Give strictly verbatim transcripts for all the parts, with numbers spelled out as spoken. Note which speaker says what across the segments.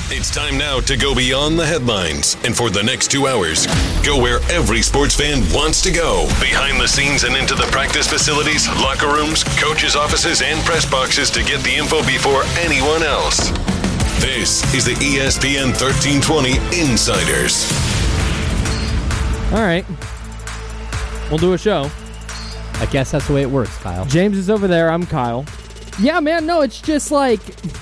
Speaker 1: It's time now to go beyond the headlines. And for the next two hours, go where every sports fan wants to go. Behind the scenes and into the practice facilities, locker rooms, coaches' offices, and press boxes to get the info before anyone else. This is the E S P N thirteen twenty Insiders.
Speaker 2: All right. We'll do a show.
Speaker 3: I guess that's the way it works, Kyle.
Speaker 2: James is over there. I'm Kyle. Yeah, man, no, it's just like...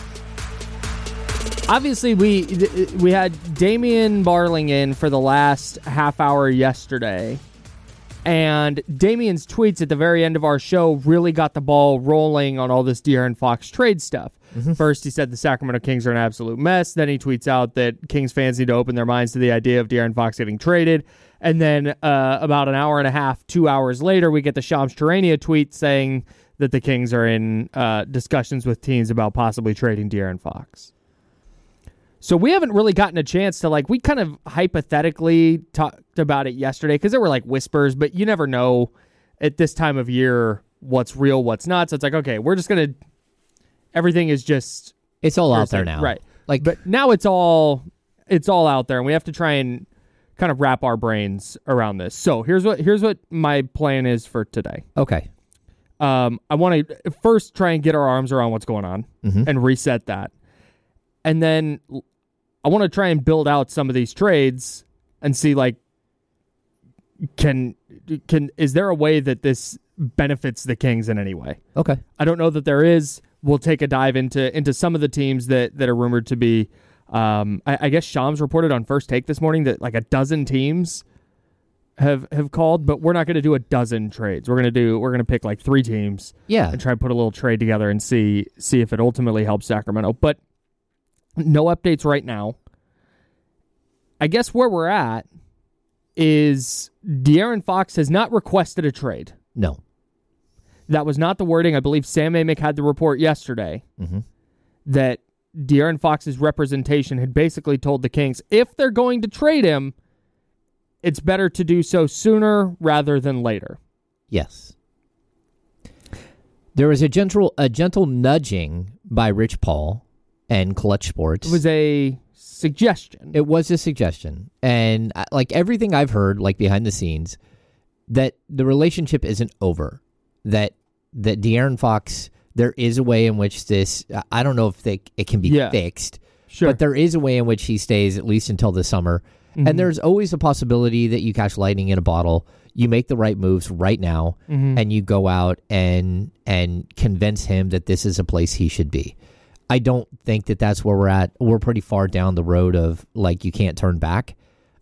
Speaker 2: Obviously, we we had Damian Barling in for the last half hour yesterday, and Damian's tweets at the very end of our show really got the ball rolling on all this De'Aaron Fox trade stuff. Mm-hmm. First, he said the Sacramento Kings are an absolute mess. Then he tweets out that Kings fans need to open their minds to the idea of De'Aaron Fox getting traded. And then uh, about an hour and a half, two hours later, we get the Shams Charania tweet saying that the Kings are in uh, discussions with teams about possibly trading De'Aaron Fox. So we haven't really gotten a chance to, like, we kind of hypothetically talked about it yesterday because there were, like, whispers, but you never know at this time of year what's real, what's not. So it's like, okay, we're just going to, everything is just.
Speaker 3: It's all out there now.
Speaker 2: Right. Like, but now it's all, it's all out there, and we have to try and kind of wrap our brains around this. So here's what, here's what my plan is for today.
Speaker 3: Okay.
Speaker 2: Um, I want to first try and get our arms around what's going on mm-hmm. and reset that. And then I want to try and build out some of these trades and see, like, can can is there a way that this benefits the Kings in any way?
Speaker 3: Okay.
Speaker 2: I don't know that there is. We'll take a dive into into some of the teams that, that are rumored to be. Um, I, I guess Shams reported on First Take this morning that like a dozen teams have have called, but we're not going to do a dozen trades. We're going to do we're going to pick like three teams,
Speaker 3: yeah,
Speaker 2: and try and put a little trade together and see see if it ultimately helps Sacramento. But no updates right now. I guess where we're at is De'Aaron Fox has not requested a trade.
Speaker 3: No.
Speaker 2: That was not the wording. I believe Sam Amick had the report yesterday
Speaker 3: mm-hmm.
Speaker 2: that De'Aaron Fox's representation had basically told the Kings, if they're going to trade him, it's better to do so sooner rather than later.
Speaker 3: Yes. There was a gentle, a gentle nudging by Rich Paul and Clutch Sports.
Speaker 2: It was a suggestion.
Speaker 3: It was a suggestion. And like everything I've heard, like behind the scenes, that the relationship isn't over. That that De'Aaron Fox, there is a way in which this, I don't know if they, it can be yeah. fixed,
Speaker 2: sure.
Speaker 3: but there is a way in which he stays at least until the summer. Mm-hmm. And there's always a possibility that you catch lightning in a bottle. You make the right moves right now, mm-hmm. and you go out and and convince him that this is a place he should be. I don't think that that's where we're at. We're pretty far down the road of, like, you can't turn back.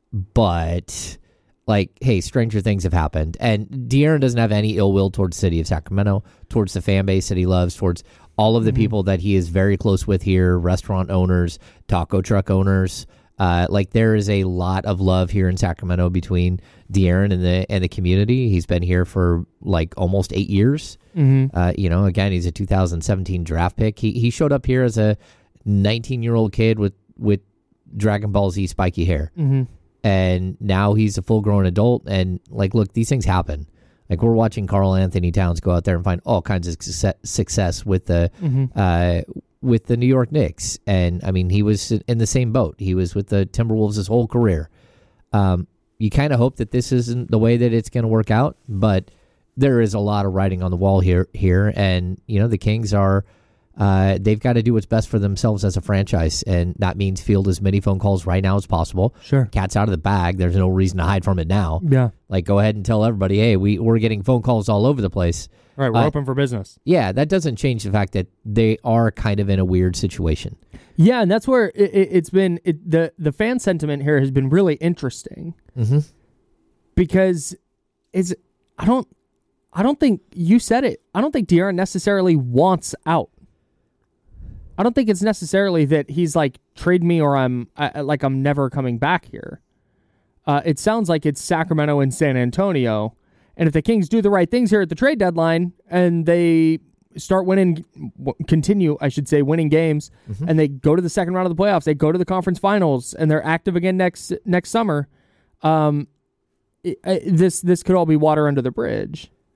Speaker 3: But, like, hey, stranger things have happened. And De'Aaron doesn't have any ill will towards the city of Sacramento, towards the fan base that he loves, towards all of the mm-hmm. people that he is very close with here, restaurant owners, taco truck owners. Uh, like, there is a lot of love here in Sacramento between De'Aaron and the and the community. He's been here for, like, almost eight years.
Speaker 2: Mm-hmm.
Speaker 3: Uh, you know, again, he's a two thousand seventeen draft pick. He he showed up here as a nineteen-year-old kid with, with Dragon Ball Z spiky hair.
Speaker 2: Mm-hmm.
Speaker 3: And now he's a full-grown adult. And, like, look, these things happen. Like, we're watching Karl Anthony Towns go out there and find all kinds of success with the mm-hmm. uh, with the New York Knicks. And, I mean, he was in the same boat. He was with the Timberwolves his whole career. Um, you kind of hope that this isn't the way that it's going to work out, but there is a lot of writing on the wall here. here and, you know, the Kings are, uh, they've got to do what's best for themselves as a franchise, and that means field as many phone calls right now as possible.
Speaker 2: Sure.
Speaker 3: Cat's out of the bag. There's no reason to hide from it now.
Speaker 2: Yeah.
Speaker 3: Like, go ahead and tell everybody, hey, we, we're getting phone calls all over the place.
Speaker 2: Right, we're
Speaker 3: uh,
Speaker 2: open for business.
Speaker 3: Yeah, that doesn't change the fact that they are kind of in a weird situation.
Speaker 2: Yeah, and that's where it, it, it's been, it, the, the fan sentiment here has been really interesting.
Speaker 3: Mm-hmm.
Speaker 2: Because it's, I don't, I don't think, you said it, I don't think De'Aaron necessarily wants out. I don't think it's necessarily that he's like, trade me or I'm I, like I'm never coming back here. Uh, it sounds like it's Sacramento and San Antonio. And if the Kings do the right things here at the trade deadline and they start winning, continue, I should say, winning games, mm-hmm. and they go to the second round of the playoffs, they go to the conference finals, and they're active again next next summer, um, it, it, this this could all be water under the bridge.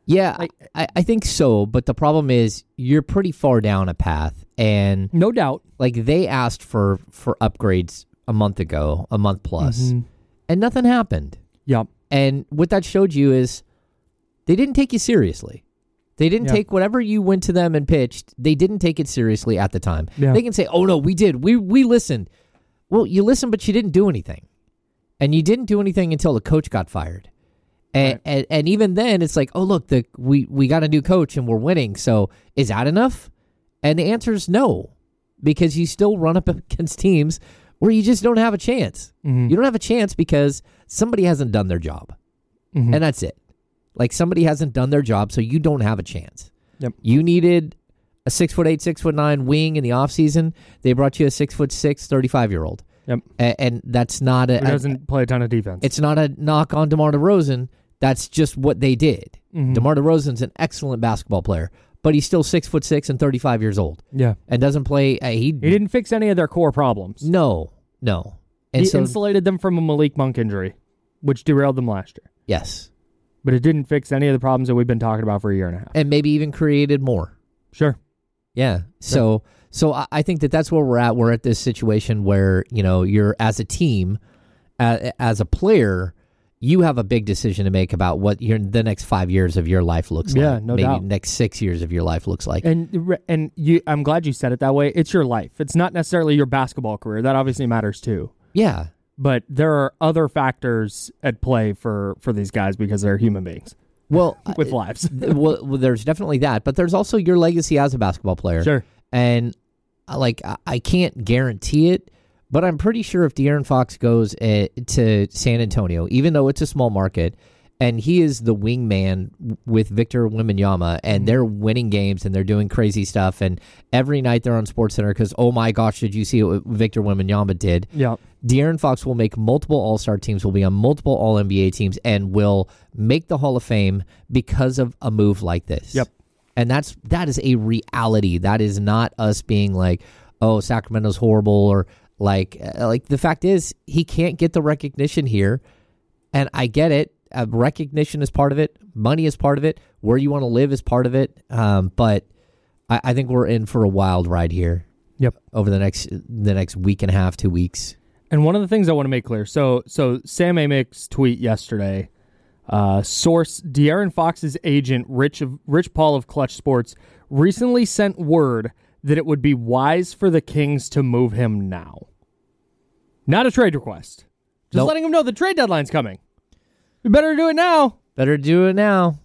Speaker 3: Yeah,
Speaker 2: Like-
Speaker 3: I, I think so. But the problem is you're pretty far down a path. And
Speaker 2: No doubt.
Speaker 3: like they asked for, for upgrades a month ago, a month plus,
Speaker 2: Mhm.
Speaker 3: and nothing happened.
Speaker 2: Yep.
Speaker 3: And what that showed you is they didn't take you seriously. They didn't
Speaker 2: Yeah.
Speaker 3: take whatever you went to them and pitched. They didn't take it seriously at the time.
Speaker 2: Yeah.
Speaker 3: They can say, "Oh no, we did. We we listened." Well, you listened, but you didn't do anything, and you didn't do anything until the coach got fired. And
Speaker 2: Right.
Speaker 3: and, and even then, it's like, "Oh look, the we we got a new coach and we're winning. So is that enough?" And the answer is no, because you still run up against teams where you just don't have a chance.
Speaker 2: Mhm.
Speaker 3: You don't have a chance because somebody hasn't done their job.
Speaker 2: Mhm.
Speaker 3: And that's it. Like somebody hasn't done their job, so you don't have a chance.
Speaker 2: Yep.
Speaker 3: You needed a six foot eight, six foot nine wing in the offseason. They brought you a six foot six, thirty-five year old.
Speaker 2: Yep.
Speaker 3: And, and that's not a,
Speaker 2: Who doesn't play a ton of defense.
Speaker 3: it's not a knock on DeMar DeRozan. That's just what they did.
Speaker 2: Mhm.
Speaker 3: DeMar DeRozan's an excellent basketball player, but he's still six foot six and thirty-five years old
Speaker 2: yeah.
Speaker 3: and doesn't play. Uh, he
Speaker 2: He didn't fix any of their core problems.
Speaker 3: No, no. And
Speaker 2: he
Speaker 3: so,
Speaker 2: insulated them from a Malik Monk injury, which derailed them last year.
Speaker 3: yes.
Speaker 2: But it didn't fix any of the problems that we've been talking about for a year and a half.
Speaker 3: And maybe even created more.
Speaker 2: Sure.
Speaker 3: Yeah. So so I I think that that's where we're at. We're at this situation where, you know, you're as a team, uh, as a player, you have a big decision to make about what your the next five years of your life looks
Speaker 2: Yeah,
Speaker 3: like.
Speaker 2: no
Speaker 3: Maybe
Speaker 2: doubt.
Speaker 3: next six years of your life looks like.
Speaker 2: And and you, I'm glad you said it that way. It's your life. It's not necessarily your basketball career. That obviously matters too.
Speaker 3: Yeah.
Speaker 2: But there are other factors at play for, for these guys because they're human beings
Speaker 3: Well,
Speaker 2: with lives.
Speaker 3: well, well, there's definitely that, but there's also your legacy as a basketball player.
Speaker 2: Sure.
Speaker 3: And uh, like I- I can't guarantee it, but I'm pretty sure if De'Aaron Fox goes uh, to San Antonio, even though it's a small market, and he is the wingman with Victor Wembanyama, and they're winning games and they're doing crazy stuff, and every night they're on SportsCenter because, oh my gosh, did you see what Victor Wembanyama did?
Speaker 2: Yeah.
Speaker 3: De'Aaron Fox will make multiple All-Star teams, will be on multiple All-N B A teams, and will make the Hall of Fame because of a move like this.
Speaker 2: Yep.
Speaker 3: And that's that is a reality. That is not us being like, oh, Sacramento's horrible, or like uh, like the fact is he can't get the recognition here. And I get it. Uh, recognition is part of it. Money is part of it. Where you want to live is part of it. Um, but I, I think we're in for a wild ride here.
Speaker 2: Yep.
Speaker 3: Over the next the next week and a half, two weeks.
Speaker 2: And one of the things I want to make clear, so so Sam Amick's tweet yesterday, uh, source De'Aaron Fox's agent, Rich of, Rich Paul of Clutch Sports, recently sent word that it would be wise for the Kings to move him now. Not a trade request. Just
Speaker 3: Nope.
Speaker 2: letting him know the trade deadline's coming. We better do it now.
Speaker 3: Better do it now.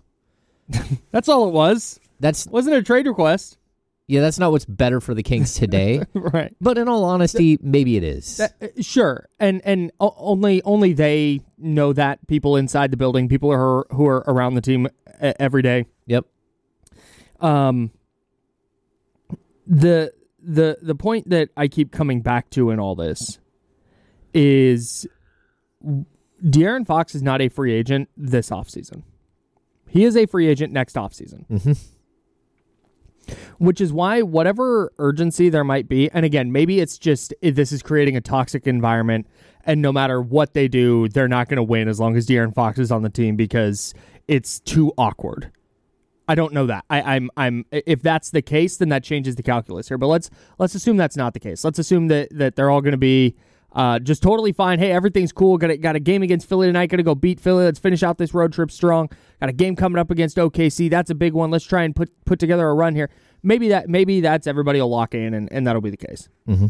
Speaker 2: That's all it was.
Speaker 3: That's
Speaker 2: Wasn't a trade request.
Speaker 3: yeah. That's not what's better for the Kings today.
Speaker 2: Right.
Speaker 3: But in all honesty, maybe it is.
Speaker 2: That- uh, sure, and and o- only only they know that. People inside the building, people who are who are around the team uh, every day.
Speaker 3: Yep.
Speaker 2: Um. The the the point that I keep coming back to in all this is De'Aaron Fox is not a free agent this offseason. He is a free agent next offseason.
Speaker 3: Mm-hmm.
Speaker 2: Which is why whatever urgency there might be, and again, maybe it's just this is creating a toxic environment, and no matter what they do, they're not going to win as long as De'Aaron Fox is on the team because it's too awkward. I don't know that. I, I'm, I'm. If that's the case, then that changes the calculus here. But let's let's assume that's not the case. Let's assume that that they're all going to be uh, just totally fine. Hey, everything's cool. Got a, got a game against Philly tonight. Got to go beat Philly. Let's finish out this road trip strong. Got a game coming up against O K C. That's a big one. Let's try and put put together a run here. Maybe that maybe that's everybody will lock in, and, and that'll be the case.
Speaker 3: Mm-hmm.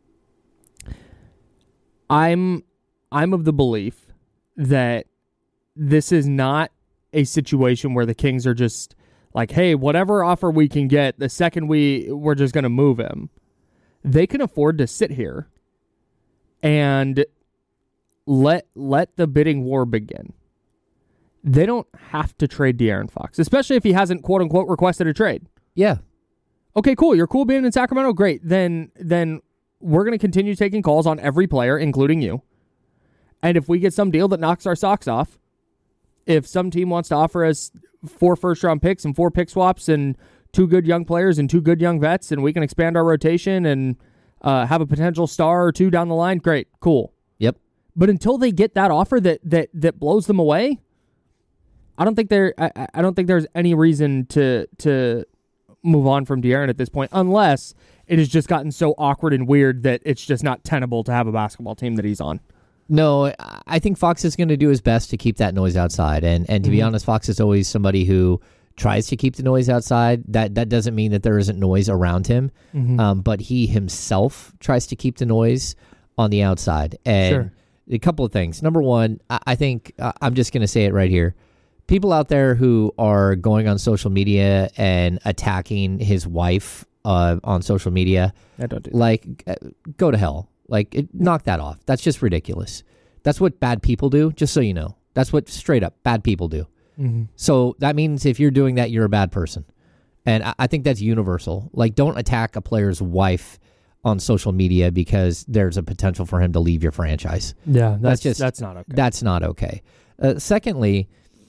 Speaker 2: I'm I'm of the belief that this is not a situation where the Kings are just like, hey, whatever offer we can get, the second we we're just going to move him. They can afford to sit here and let let the bidding war begin. They don't have to trade De'Aaron Fox, especially if he hasn't quote unquote requested a trade.
Speaker 3: Yeah.
Speaker 2: Okay, cool. You're cool being in Sacramento. Great. Then then we're going to continue taking calls on every player, including you. And if we get some deal that knocks our socks off, if some team wants to offer us four first-round picks and four pick swaps and two good young players and two good young vets, and we can expand our rotation and uh, have a potential star or two down the line, great, cool.
Speaker 3: Yep.
Speaker 2: But until they get that offer that that that blows them away, I don't think there. I, I don't think there's any reason to to move on from De'Aaron at this point, unless it has just gotten so awkward and weird that it's just not tenable to have a basketball team that he's on.
Speaker 3: No, I think Fox is going to do his best to keep that noise outside. And and to mm-hmm. be honest, Fox is always somebody who tries to keep the noise outside. That that doesn't mean that there isn't noise around him, mm-hmm. um, but he himself tries to keep the noise on the outside. And sure. a couple of things. Number one, I, I think uh, I'm just going to say it right here. People out there who are going on social media and attacking his wife uh, on social media,
Speaker 2: I don't do that.
Speaker 3: like, uh, go to hell. Like, it, knock that off. That's just ridiculous. That's what bad people do, just so you know. That's what, straight up, bad people do. Mm-hmm. So that means if you're doing that, you're a bad person. And I, I think that's universal. Like, don't attack a player's wife on social media because there's a potential for him to leave your franchise.
Speaker 2: Yeah, that's,
Speaker 3: that's just
Speaker 2: that's not okay.
Speaker 3: That's not okay. Uh, secondly,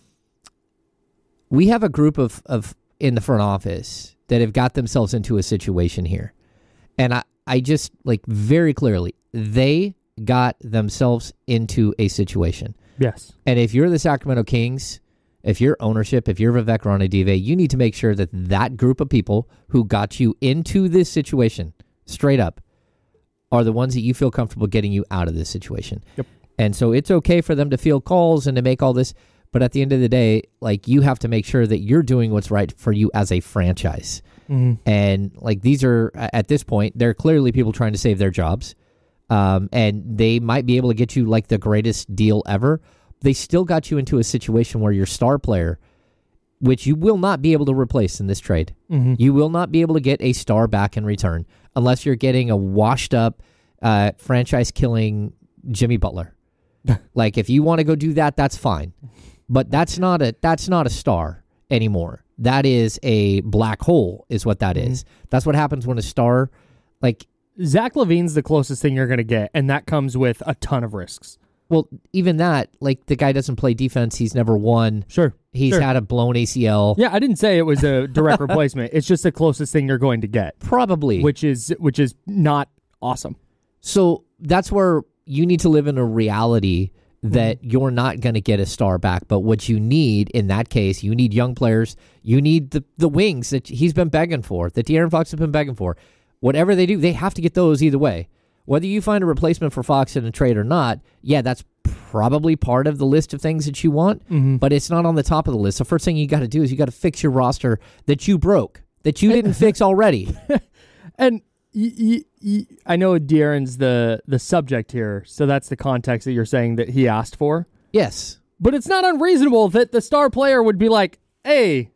Speaker 3: we have a group of, of in the front office that have got themselves into a situation here. And I, I just, like, very clearly, they got themselves into a situation.
Speaker 2: Yes.
Speaker 3: And if you're the Sacramento Kings, if you're ownership, if you're Vivek Ranadive, you need to make sure that that group of people who got you into this situation, straight up, are the ones that you feel comfortable getting you out of this situation.
Speaker 2: Yep.
Speaker 3: And so it's okay for them to field calls and to make all this, but at the end of the day, like, you have to make sure that you're doing what's right for you as a franchise. Mm-hmm. And like, these are, at this point, they're clearly people trying to save their jobs. Um, and they might be able to get you like the greatest deal ever. They still got you into a situation where your star player, which you will not be able to replace in this trade, mm-hmm. you will not be able to get a star back in return unless you're getting a washed up, uh, franchise killing Jimmy Butler. Like, if you want to go do that, that's fine. But that's not a that's not a star anymore. That is a black hole, is what that mm-hmm. is. That's what happens when a star, like,
Speaker 2: Zach LaVine's the closest thing you're going to get, and that comes with a ton of risks.
Speaker 3: Well, even that, like, the guy doesn't play defense. He's never won.
Speaker 2: Sure.
Speaker 3: He's
Speaker 2: sure.
Speaker 3: had a blown A C L.
Speaker 2: Yeah, I didn't say it was a direct replacement. It's just the closest thing you're going to get.
Speaker 3: Probably.
Speaker 2: Which is which is not awesome.
Speaker 3: So that's where you need to live in a reality that mm-hmm. you're not going to get a star back. But what you need in that case, you need young players. You need the, the wings that he's been begging for, that De'Aaron Fox has been begging for. Whatever they do, they have to get those either way. Whether you find a replacement for Fox in a trade or not, yeah, that's probably part of the list of things that you want, mm-hmm. but it's not on the top of the list. The first thing you got to do is you got to fix your roster that you broke, that you didn't fix already.
Speaker 2: And y- y- y- I know De'Aaron's the, the subject here, so that's the context that you're saying that he asked for.
Speaker 3: Yes.
Speaker 2: But it's not unreasonable that the star player would be like, hey,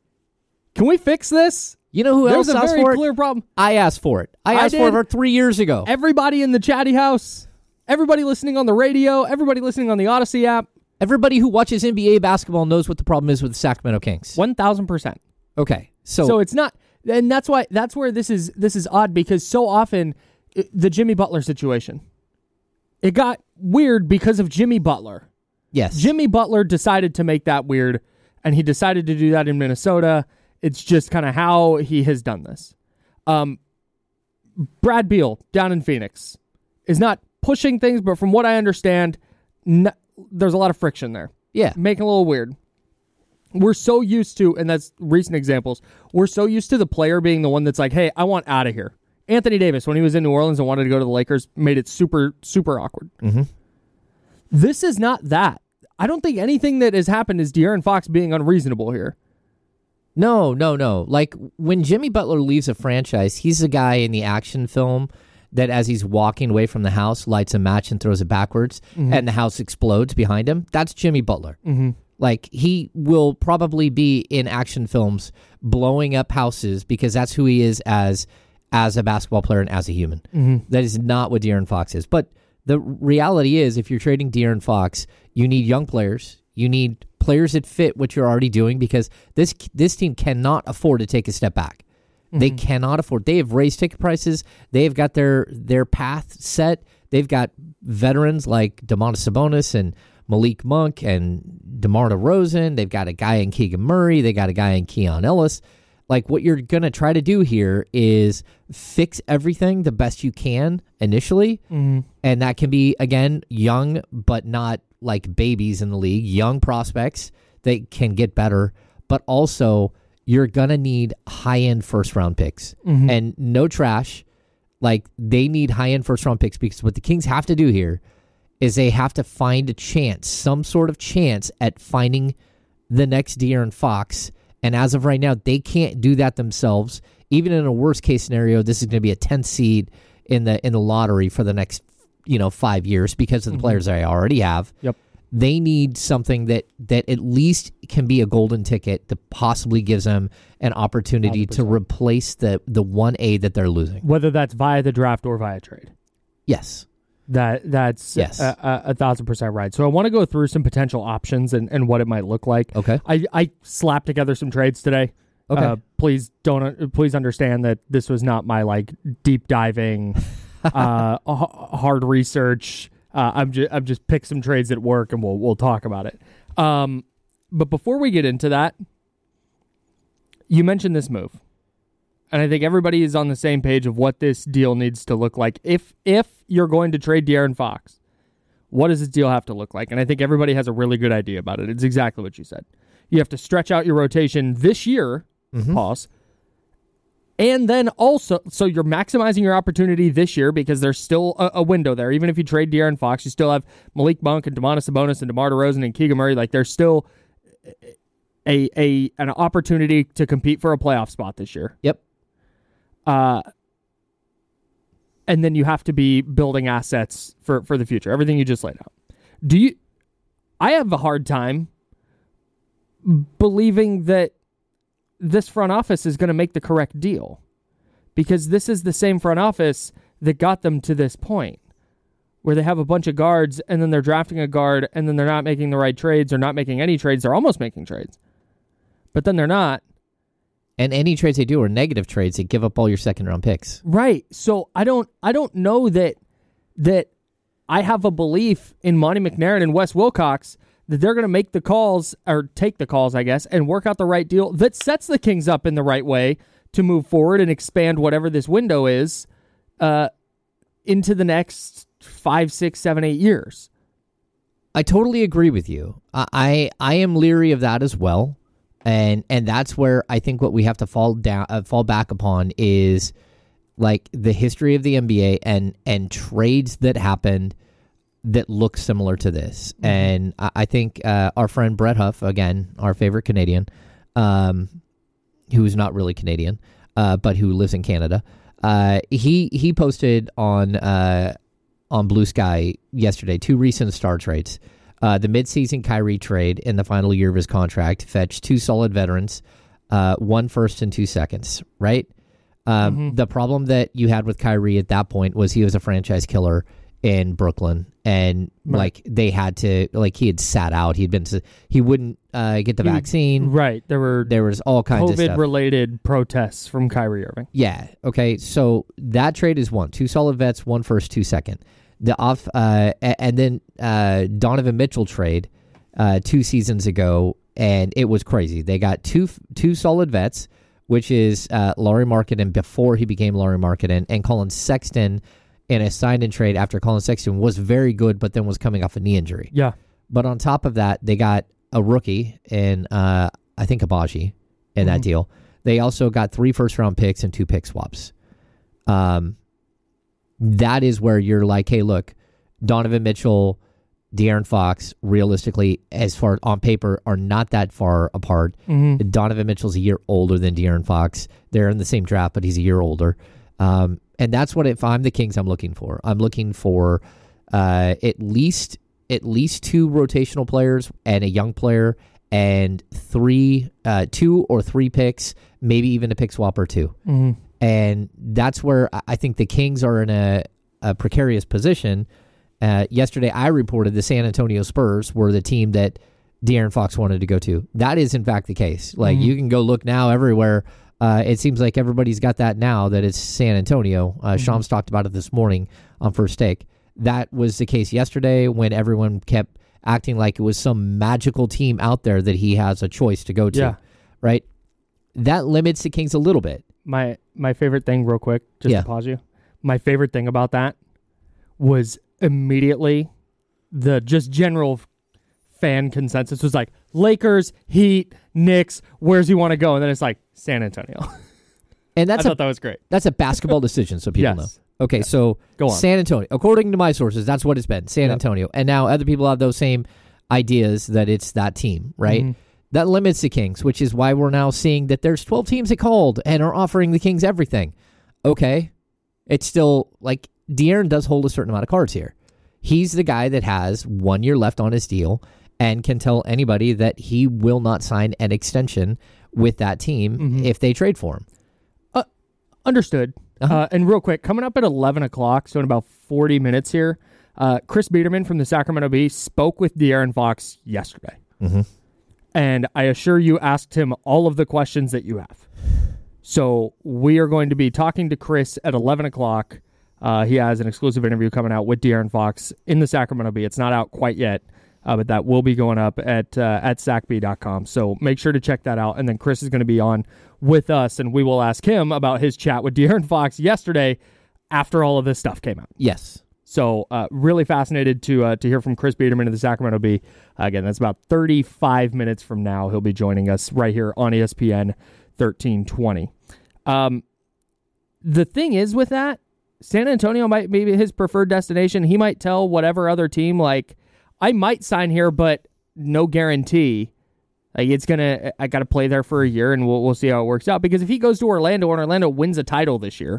Speaker 2: can we fix this?
Speaker 3: You know who
Speaker 2: There's
Speaker 3: else asked for it?
Speaker 2: There's a very clear problem.
Speaker 3: I asked for it. I, I asked did. for it three years ago.
Speaker 2: Everybody in the chatty house, everybody listening on the radio, everybody listening on the Odyssey app.
Speaker 3: Everybody who watches N B A basketball knows what the problem is with the Sacramento Kings.
Speaker 2: one thousand percent.
Speaker 3: Okay. So
Speaker 2: So it's not, and that's why, that's where this is, this is odd, because so often, it, the Jimmy Butler situation, it got weird because of Jimmy Butler.
Speaker 3: Yes.
Speaker 2: Jimmy Butler decided to make that weird, and he decided to do that in Minnesota. It's just kind of how he has done this. Um, Brad Beal down in Phoenix is not pushing things, but from what I understand, n- there's a lot of friction there.
Speaker 3: Yeah.
Speaker 2: Making it a little weird. We're so used to, and that's recent examples, we're so used to the player being the one that's like, hey, I want out of here. Anthony Davis, when he was in New Orleans and wanted to go to the Lakers, made it super, super awkward.
Speaker 3: Mm-hmm.
Speaker 2: This is not that. I don't think anything that has happened is De'Aaron Fox being unreasonable here.
Speaker 3: No, no, no. Like, when Jimmy Butler leaves a franchise, he's the guy in the action film that as he's walking away from the house, lights a match and throws it backwards, mm-hmm. and the house explodes behind him. That's Jimmy Butler. Mm-hmm. Like, he will probably be in action films blowing up houses because that's who he is as as a basketball player and as a human. Mm-hmm. That is not what De'Aaron Fox is. But the reality is, if you're trading De'Aaron Fox, you need young players. You need players that fit what you're already doing, because this this team cannot afford to take a step back. Mm-hmm. They cannot afford. They have raised ticket prices. They've got their their path set. They've got veterans like Domantas Sabonis and Malik Monk and DeMar DeRozan. They've got a guy in Keegan Murray. They got a guy in Keon Ellis. Like, what you're going to try to do here is fix everything the best you can initially. Mm-hmm. And that can be, again, young, but not like babies in the league, young prospects that can get better, but also you're going to need high-end first-round picks.
Speaker 2: Mm-hmm.
Speaker 3: And no trash. Like, they need high-end first-round picks because what the Kings have to do here is they have to find a chance, some sort of chance at finding the next De'Aaron Fox. And as of right now, they can't do that themselves. Even in a worst-case scenario, this is going to be a tenth seed in the in the lottery for the next, you know, five years because of the mm-hmm. players they already have.
Speaker 2: Yep.
Speaker 3: They need something that, that at least can be a golden ticket that possibly gives them an opportunity one hundred percent to replace the, the one A that they're losing.
Speaker 2: Whether that's via the draft or via trade.
Speaker 3: Yes.
Speaker 2: That That's
Speaker 3: yes.
Speaker 2: a, a, a thousand percent right. So I want to go through some potential options and, and what it might look like.
Speaker 3: Okay.
Speaker 2: I, I slapped together some trades today.
Speaker 3: Okay.
Speaker 2: Uh, please don't. Please understand that this was not my like deep diving, uh, h- hard research. Uh, I'm just I'm just pick some trades at work and we'll we'll talk about it. Um, but before we get into that, you mentioned this move, and I think everybody is on the same page of what this deal needs to look like. If if you're going to trade De'Aaron Fox, what does this deal have to look like? And I think everybody has a really good idea about it. It's exactly what you said. You have to stretch out your rotation this year. Mm-hmm. Pause. And then also, so you're maximizing your opportunity this year because there's still a, a window there. Even if you trade De'Aaron Fox, you still have Malik Monk and Domantas Sabonis and DeMar DeRozan and Keegan Murray. Like, there's still a a an opportunity to compete for a playoff spot this year.
Speaker 3: Yep.
Speaker 2: Uh, and then you have to be building assets for, for the future. Everything you just laid out. Do you? I have a hard time believing that this front office is going to make the correct deal, because this is the same front office that got them to this point where they have a bunch of guards and then they're drafting a guard and then they're not making the right trades or not making any trades. They're almost making trades, but then they're not.
Speaker 3: And any trades they do are negative trades that give up all your second round picks.
Speaker 2: Right. So I don't, I don't know that, that I have a belief in Monty McNair and Wes Wilcox that they're going to make the calls, or take the calls, I guess, and work out the right deal that sets the Kings up in the right way to move forward and expand whatever this window is uh, into the next five, six, seven, eight years.
Speaker 3: I totally agree with you. I I, I am leery of that as well, and and that's where I think what we have to fall down, uh, fall back upon is like the history of the N B A and and trades that happened that look similar to this. Mm-hmm. And I, I think uh, our friend Brett Huff, again, our favorite Canadian, um, who's not really Canadian, uh, but who lives in Canada, uh, he he posted on uh, on Blue Sky yesterday two recent star trades. Uh, the midseason Kyrie trade in the final year of his contract fetched two solid veterans, uh, one first and two seconds, right? Um, mm-hmm. The problem that you had with Kyrie at that point was he was a franchise killer in Brooklyn, and right. like they had to, like he had sat out. He'd been, to, he wouldn't uh, get the
Speaker 2: he,
Speaker 3: vaccine.
Speaker 2: Right. There were
Speaker 3: there was all kinds of stuff.
Speaker 2: COVID-related protests from Kyrie Irving.
Speaker 3: Yeah. Okay. So that trade is one, two solid vets, one first, two second. The off, uh, and then uh, Donovan Mitchell trade uh, two seasons ago, and it was crazy. They got two two solid vets, which is uh, Lauri Markkanen before he became Lauri Markkanen, and Colin Sexton. In a sign-in trade after Colin Sexton was very good, but then was coming off a knee injury.
Speaker 2: Yeah.
Speaker 3: But on top of that, they got a rookie in, uh, I think, Abaji in mm-hmm. that deal. They also got three first-round picks and two pick swaps. Um, that is where you're like, hey, look, Donovan Mitchell, De'Aaron Fox, realistically, as far on paper, are not that far apart. Mm-hmm. Donovan Mitchell's a year older than De'Aaron Fox. They're in the same draft, but he's a year older. Um, and that's what, if I'm the Kings, I'm looking for. I'm looking for uh, at least at least two rotational players and a young player, and three, uh, two or three picks, maybe even a pick swap or two. Mm-hmm. And that's where I think the Kings are in a, a precarious position. Uh, yesterday, I reported the San Antonio Spurs were the team that De'Aaron Fox wanted to go to. That is, in fact, the case. Like, mm-hmm. you can go look now everywhere. Uh, it seems like everybody's got that now that it's San Antonio. Uh, mm-hmm. Shams talked about it this morning on First Take. That was the case yesterday when everyone kept acting like it was some magical team out there that he has a choice to go to. Yeah. Right? That limits the Kings a little bit.
Speaker 2: My my favorite thing, real quick, just
Speaker 3: yeah.
Speaker 2: to pause you. My favorite thing about that was immediately the just general fan consensus was like, Lakers, Heat, Knicks, where's he want to go? And then it's like, San Antonio.
Speaker 3: And that's
Speaker 2: I
Speaker 3: a,
Speaker 2: thought that was great.
Speaker 3: That's a basketball decision, so people
Speaker 2: yes.
Speaker 3: know. Okay, yes. so
Speaker 2: go on.
Speaker 3: San Antonio. According to my sources, that's what it's been, San yep. Antonio. And now other people have those same ideas that it's that team, right? Mm-hmm. That limits the Kings, which is why we're now seeing that there's twelve teams that called and are offering the Kings everything. Okay, it's still, like, De'Aaron does hold a certain amount of cards here. He's the guy that has one year left on his deal and can tell anybody that he will not sign an extension with that team mm-hmm. if they trade for him.
Speaker 2: Uh, understood. Uh-huh. Uh, and real quick, coming up at eleven o'clock, so in about forty minutes here, uh, Chris Biederman from the Sacramento Bee spoke with De'Aaron Fox yesterday.
Speaker 3: Mm-hmm.
Speaker 2: And I assure you asked him all of the questions that you have. So we are going to be talking to Chris at eleven o'clock. Uh, he has an exclusive interview coming out with De'Aaron Fox in the Sacramento Bee. It's not out quite yet, uh, but that will be going up at uh, at sac bee dot com. So make sure to check that out. And then Chris is going to be on with us, and we will ask him about his chat with De'Aaron Fox yesterday after all of this stuff came out.
Speaker 3: Yes.
Speaker 2: So uh, really fascinated to uh, to hear from Chris Biederman of the Sacramento Bee. Uh, again, that's about thirty-five minutes from now. He'll be joining us right here on E S P N thirteen twenty. Um, the thing is with that, San Antonio might be his preferred destination. He might tell whatever other team, like, I might sign here, but no guarantee. Like, it's gonna, I got to play there for a year, and we'll we'll see how it works out. Because if he goes to Orlando and Orlando wins a title this year,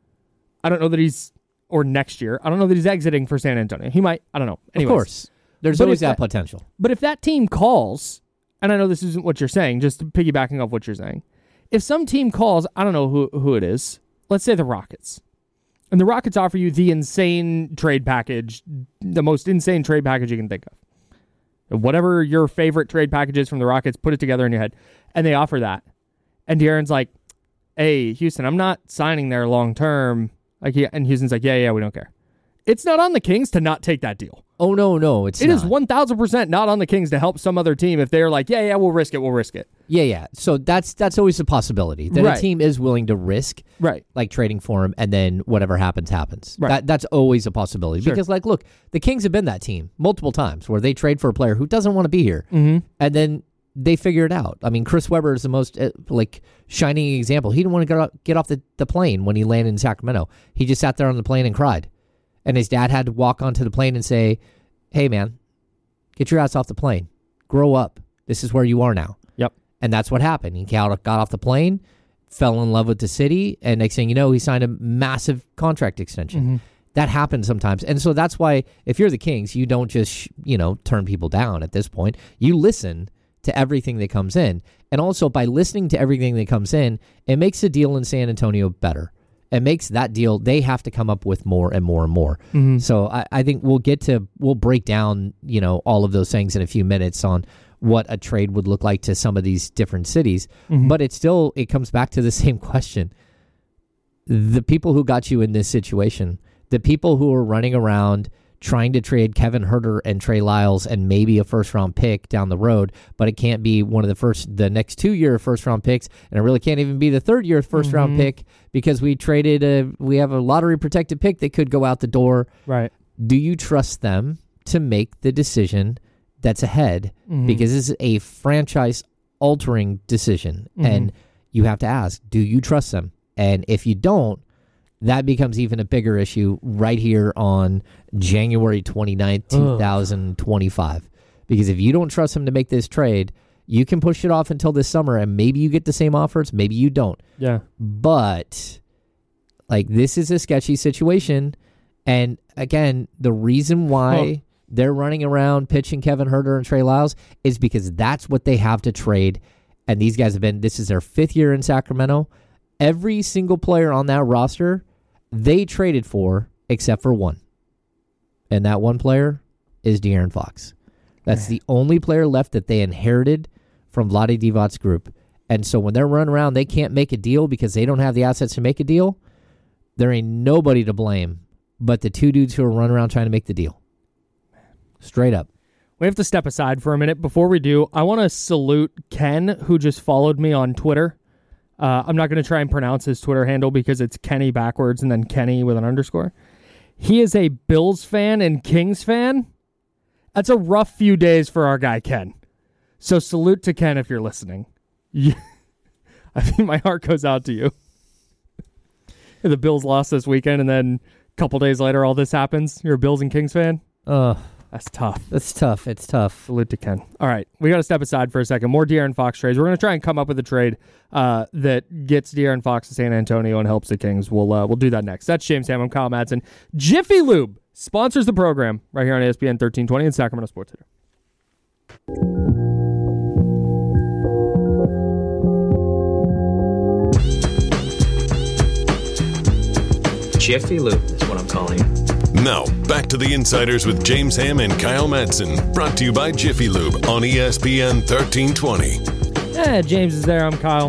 Speaker 2: I don't know that he's, or next year, I don't know that he's exiting for San Antonio. He might, I don't know. Anyways,
Speaker 3: of course, there's always that, that potential.
Speaker 2: But if that team calls, and I know this isn't what you're saying, just piggybacking off what you're saying, if some team calls, I don't know who who it is. Let's say the Rockets. And the Rockets offer you the insane trade package, the most insane trade package you can think of. Whatever your favorite trade package is from the Rockets, put it together in your head. And they offer that. And De'Aaron's like, hey, Houston, I'm not signing there long term. Like, yeah, and Houston's like, yeah, yeah, we don't care. It's not on the Kings to not take that deal.
Speaker 3: Oh, no, no, it's
Speaker 2: It
Speaker 3: not.
Speaker 2: is one thousand percent not on the Kings to help some other team if they're like, yeah, yeah, we'll risk it, we'll risk it.
Speaker 3: Yeah, yeah. So that's that's always a possibility that
Speaker 2: right.
Speaker 3: a team is willing to risk,
Speaker 2: right,
Speaker 3: like trading for him, and then whatever happens, happens.
Speaker 2: Right.
Speaker 3: That That's always a possibility.
Speaker 2: Sure.
Speaker 3: Because, like, look, the Kings have been that team multiple times where they trade for a player who doesn't want to be here,
Speaker 2: mm-hmm.
Speaker 3: and then they figure it out. I mean, Chris Webber is the most, uh, like, shining example. He didn't want to get off, get off the, the plane when he landed in Sacramento. He just sat there on the plane and cried. And his dad had to walk onto the plane and say, hey, man, get your ass off the plane. Grow up. This is where you are now.
Speaker 2: Yep.
Speaker 3: And that's what happened. He got off the plane, fell in love with the city, and next thing you know, he signed a massive contract extension.
Speaker 2: Mm-hmm.
Speaker 3: That happens sometimes. And so that's why if you're the Kings, you don't just, you know, turn people down at this point. You listen to everything that comes in. And also by listening to everything that comes in, it makes the deal in San Antonio better. It makes that deal, they have to come up with more and more and more.
Speaker 2: Mm-hmm.
Speaker 3: So I, I think we'll get to, we'll break down, you know, all of those things in a few minutes on what a trade would look like to some of these different cities.
Speaker 2: Mm-hmm.
Speaker 3: But it still, it comes back to the same question. The people who got you in this situation, the people who are running around trying to trade Kevin Huerter and Trey Lyles and maybe a first-round pick down the road, but it can't be one of the first, the next two-year first-round picks, and it really can't even be the third-year first-round
Speaker 2: mm-hmm.
Speaker 3: pick because we traded a, we have a lottery-protected pick that could go out the door.
Speaker 2: Right.
Speaker 3: Do you trust them to make the decision that's ahead?
Speaker 2: Mm-hmm.
Speaker 3: Because this is a franchise-altering decision,
Speaker 2: mm-hmm. and
Speaker 3: you have to ask, do you trust them? And if you don't, that becomes even a bigger issue right here on January twenty-ninth, twenty twenty-five. Because if you don't trust him to make this trade, you can push it off until this summer, and maybe you get the same offers, maybe you don't.
Speaker 2: Yeah.
Speaker 3: But, like, this is a sketchy situation. And, again, the reason why oh. they're running around pitching Kevin Huerter and Trey Lyles is because that's what they have to trade. And these guys have been, this is their fifth year in Sacramento. Every single player on that roster they traded for except for one. And that one player is De'Aaron Fox. That's the only player left that they inherited from Vlade Divac's group. And so when they're running around, they can't make a deal because they don't have the assets to make a deal. There ain't nobody to blame but the two dudes who are running around trying to make the deal. Straight up.
Speaker 2: We have to step aside for a minute. Before we do, I want to salute Ken, who just followed me on Twitter. Uh, I'm not going to try and pronounce his Twitter handle because it's Kenny backwards and then Kenny with an underscore. He is a Bills fan and Kings fan. That's a rough few days for our guy, Ken. So salute to Ken if you're listening. You, I think my heart goes out to you. The Bills lost this weekend, and then a couple days later, all this happens. You're a Bills and Kings fan?
Speaker 3: Uh,
Speaker 2: That's tough.
Speaker 3: that's tough. It's tough.
Speaker 2: Salute to Ken. All right, we got to step aside for a second. More De'Aaron Fox trades. We're going to try and come up with a trade uh, that gets De'Aaron Fox to San Antonio and helps the Kings. We'll uh, we'll do that next. That's James Ham. I'm Kyle Madsen. Jiffy Lube sponsors the program right here on E S P N thirteen twenty and Sacramento Sports Center.
Speaker 4: Jiffy Lube is what I'm calling it.
Speaker 1: Now, back to the Insiders with James Ham and Kyle Madsen. Brought to you by Jiffy Lube on E S P N thirteen twenty.
Speaker 2: Yeah, James is there. I'm Kyle.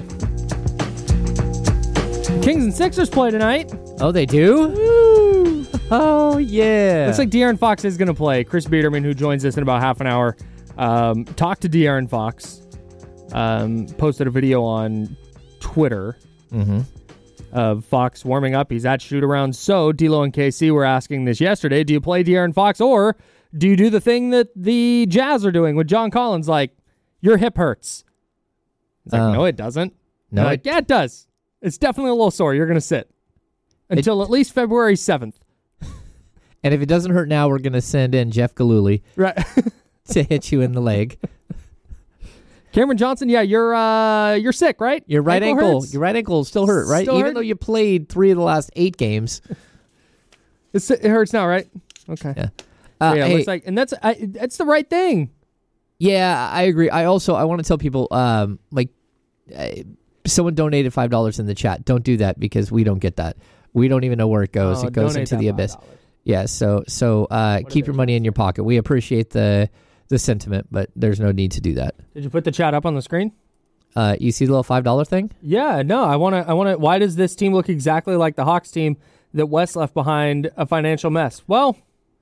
Speaker 2: Kings and Sixers play tonight.
Speaker 3: Oh, they do?
Speaker 2: Woo!
Speaker 3: Oh, yeah.
Speaker 2: Looks like De'Aaron Fox is going to play. Chris Biederman, who joins us in about half an hour, um, talked to De'Aaron Fox, um, posted a video on Twitter
Speaker 3: Mm-hmm.
Speaker 2: of Fox warming up. He's at shoot-around. So, D-Lo and K C were asking this yesterday, do you play De'Aaron Fox, or do you do the thing that the Jazz are doing with John Collins, like, your hip hurts? He's like,
Speaker 3: Oh.
Speaker 2: no, it doesn't.
Speaker 3: No,
Speaker 2: They're like, yeah, it does. It's definitely a little sore. You're going to sit until at least February seventh.
Speaker 3: And if it doesn't hurt now, we're going to send in Jeff Galooly
Speaker 2: Right.
Speaker 3: to hit you in the leg.
Speaker 2: Cameron Johnson, yeah, you're uh, you're sick, right?
Speaker 3: Your right
Speaker 2: Ankle
Speaker 3: ankle,
Speaker 2: hurts?
Speaker 3: your right ankle still hurt, right?
Speaker 2: Still
Speaker 3: Even
Speaker 2: hurt?
Speaker 3: though you played three of the last eight games.
Speaker 2: It's, it hurts now, right? Okay.
Speaker 3: Yeah. Uh,
Speaker 2: yeah, it
Speaker 3: hey,
Speaker 2: looks like, and that's I, that's the right thing.
Speaker 3: yeah, I agree. I also I want to tell people, um, like, uh, someone donated five dollars in the chat. Don't do that because we don't get that. We don't even know where it goes.
Speaker 2: Oh,
Speaker 3: it goes
Speaker 2: donate
Speaker 3: into
Speaker 2: that
Speaker 3: the
Speaker 2: five
Speaker 3: abyss.
Speaker 2: dollars.
Speaker 3: Yeah. So so uh, keep
Speaker 2: is
Speaker 3: your
Speaker 2: it?
Speaker 3: money in your pocket. We appreciate the the sentiment, but there's no need to do that.
Speaker 2: Did you put the chat up on the screen?
Speaker 3: Uh, you see the little five dollar thing?
Speaker 2: Yeah, no, I want to. I want to. Why does this team look exactly like the Hawks team that West left behind a financial mess? Well,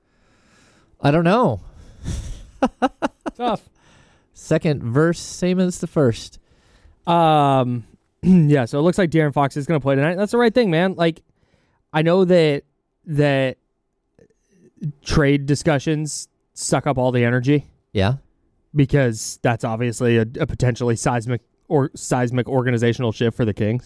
Speaker 3: I don't know.
Speaker 2: tough.
Speaker 3: Second verse, same as the first.
Speaker 2: Um, yeah. So it looks like De'Aaron Fox is going to play tonight. That's the right thing, man. Like, I know that that trade discussions suck up all the energy
Speaker 3: Yeah.
Speaker 2: because that's obviously a, a potentially seismic or seismic organizational shift for the Kings.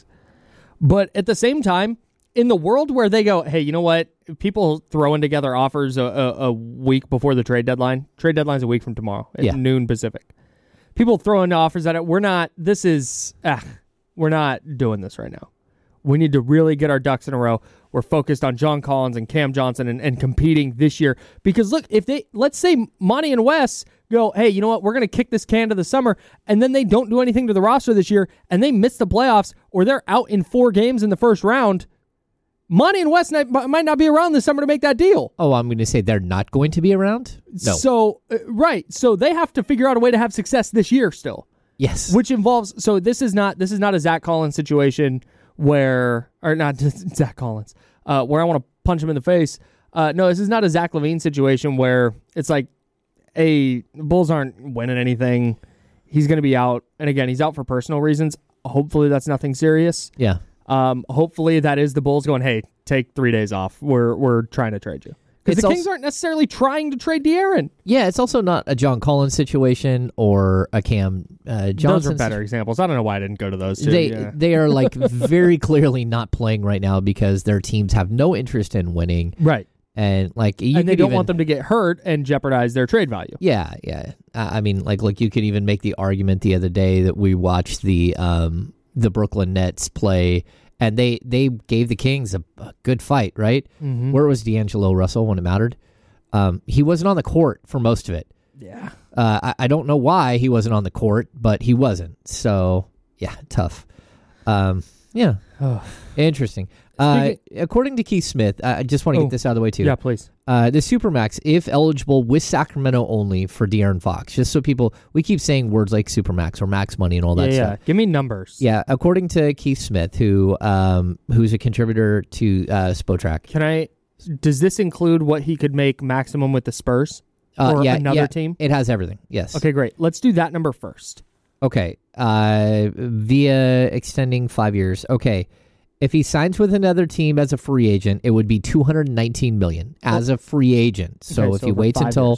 Speaker 2: But at the same time, in the world where they go, hey, you know what? People throwing together offers a, a, a week before the trade deadline. Trade deadline's a week from tomorrow at
Speaker 3: Yeah.
Speaker 2: noon Pacific. People throwing offers at it. We're not, this is, ah, we're not doing this right now. We need to really get our ducks in a row. We're focused on John Collins and Cam Johnson and, and competing this year. Because look, if they, let's say Monty and Wes go, hey, you know what? We're going to kick this can to the summer. And then they don't do anything to the roster this year and they miss the playoffs or they're out in four games in the first round. Monty and Wes might might not be around this summer to make that deal.
Speaker 3: Oh, I'm going to say they're not going to be around? No.
Speaker 2: So, uh, right. So they have to figure out a way to have success this year still.
Speaker 3: Yes.
Speaker 2: Which involves, so this is not this is not a Zach Collins situation where, or not Zach Collins, uh, where I want to punch him in the face. Uh, no, this is not a Zach LaVine situation where it's like, hey, Bulls aren't winning anything. He's going to be out. And again, he's out for personal reasons. Hopefully that's nothing serious.
Speaker 3: Yeah.
Speaker 2: Um, hopefully that is the Bulls going, hey, take three days off. We're we're trying to trade you. Because
Speaker 3: It's
Speaker 2: the
Speaker 3: also-
Speaker 2: Kings aren't necessarily trying to trade De'Aaron.
Speaker 3: Yeah, it's also not a John Collins situation or a Cam uh, Johnson.
Speaker 2: Those are better examples. I don't know why I didn't go to those two.
Speaker 3: They
Speaker 2: yeah.
Speaker 3: they are like very clearly not playing right now because their teams have no interest in winning,
Speaker 2: Right.
Speaker 3: and like you
Speaker 2: and they
Speaker 3: could
Speaker 2: don't
Speaker 3: even-
Speaker 2: want them to get hurt and jeopardize their trade value.
Speaker 3: Yeah, yeah. Uh, I mean, like, like you could even make the argument the other day that we watched the um the Brooklyn Nets play, and they they gave the Kings a, a good fight, right?
Speaker 2: Mm-hmm.
Speaker 3: Where was D'Angelo Russell when it mattered? Um, he wasn't on the court for most of it.
Speaker 2: Yeah.
Speaker 3: Uh, I, I don't know why he wasn't on the court, but he wasn't. So yeah, tough. Um, yeah, interesting. Uh, according to Keith Smith, I I just want to
Speaker 2: Oh,
Speaker 3: get this out of the way too.
Speaker 2: Yeah, please.
Speaker 3: Uh, the Supermax, if eligible, with Sacramento only for De'Aaron Fox. Just so people, we keep saying words like Supermax or max money and all that
Speaker 2: yeah,
Speaker 3: stuff.
Speaker 2: yeah. Give me numbers.
Speaker 3: Yeah, according to Keith Smith, who um, who's a contributor to uh, Spotrac.
Speaker 2: Can I? Does this include what he could make maximum with the Spurs
Speaker 3: Uh,
Speaker 2: or
Speaker 3: yeah,
Speaker 2: another
Speaker 3: yeah,
Speaker 2: team?
Speaker 3: It has everything. Yes.
Speaker 2: Okay, great. Let's do that number first.
Speaker 3: Okay. Uh, via extending five years. Okay. If he signs with another team as a free agent, it would be two hundred nineteen million dollars as a free agent. So
Speaker 2: Okay,
Speaker 3: if
Speaker 2: so
Speaker 3: he
Speaker 2: over
Speaker 3: waits
Speaker 2: five
Speaker 3: until
Speaker 2: years.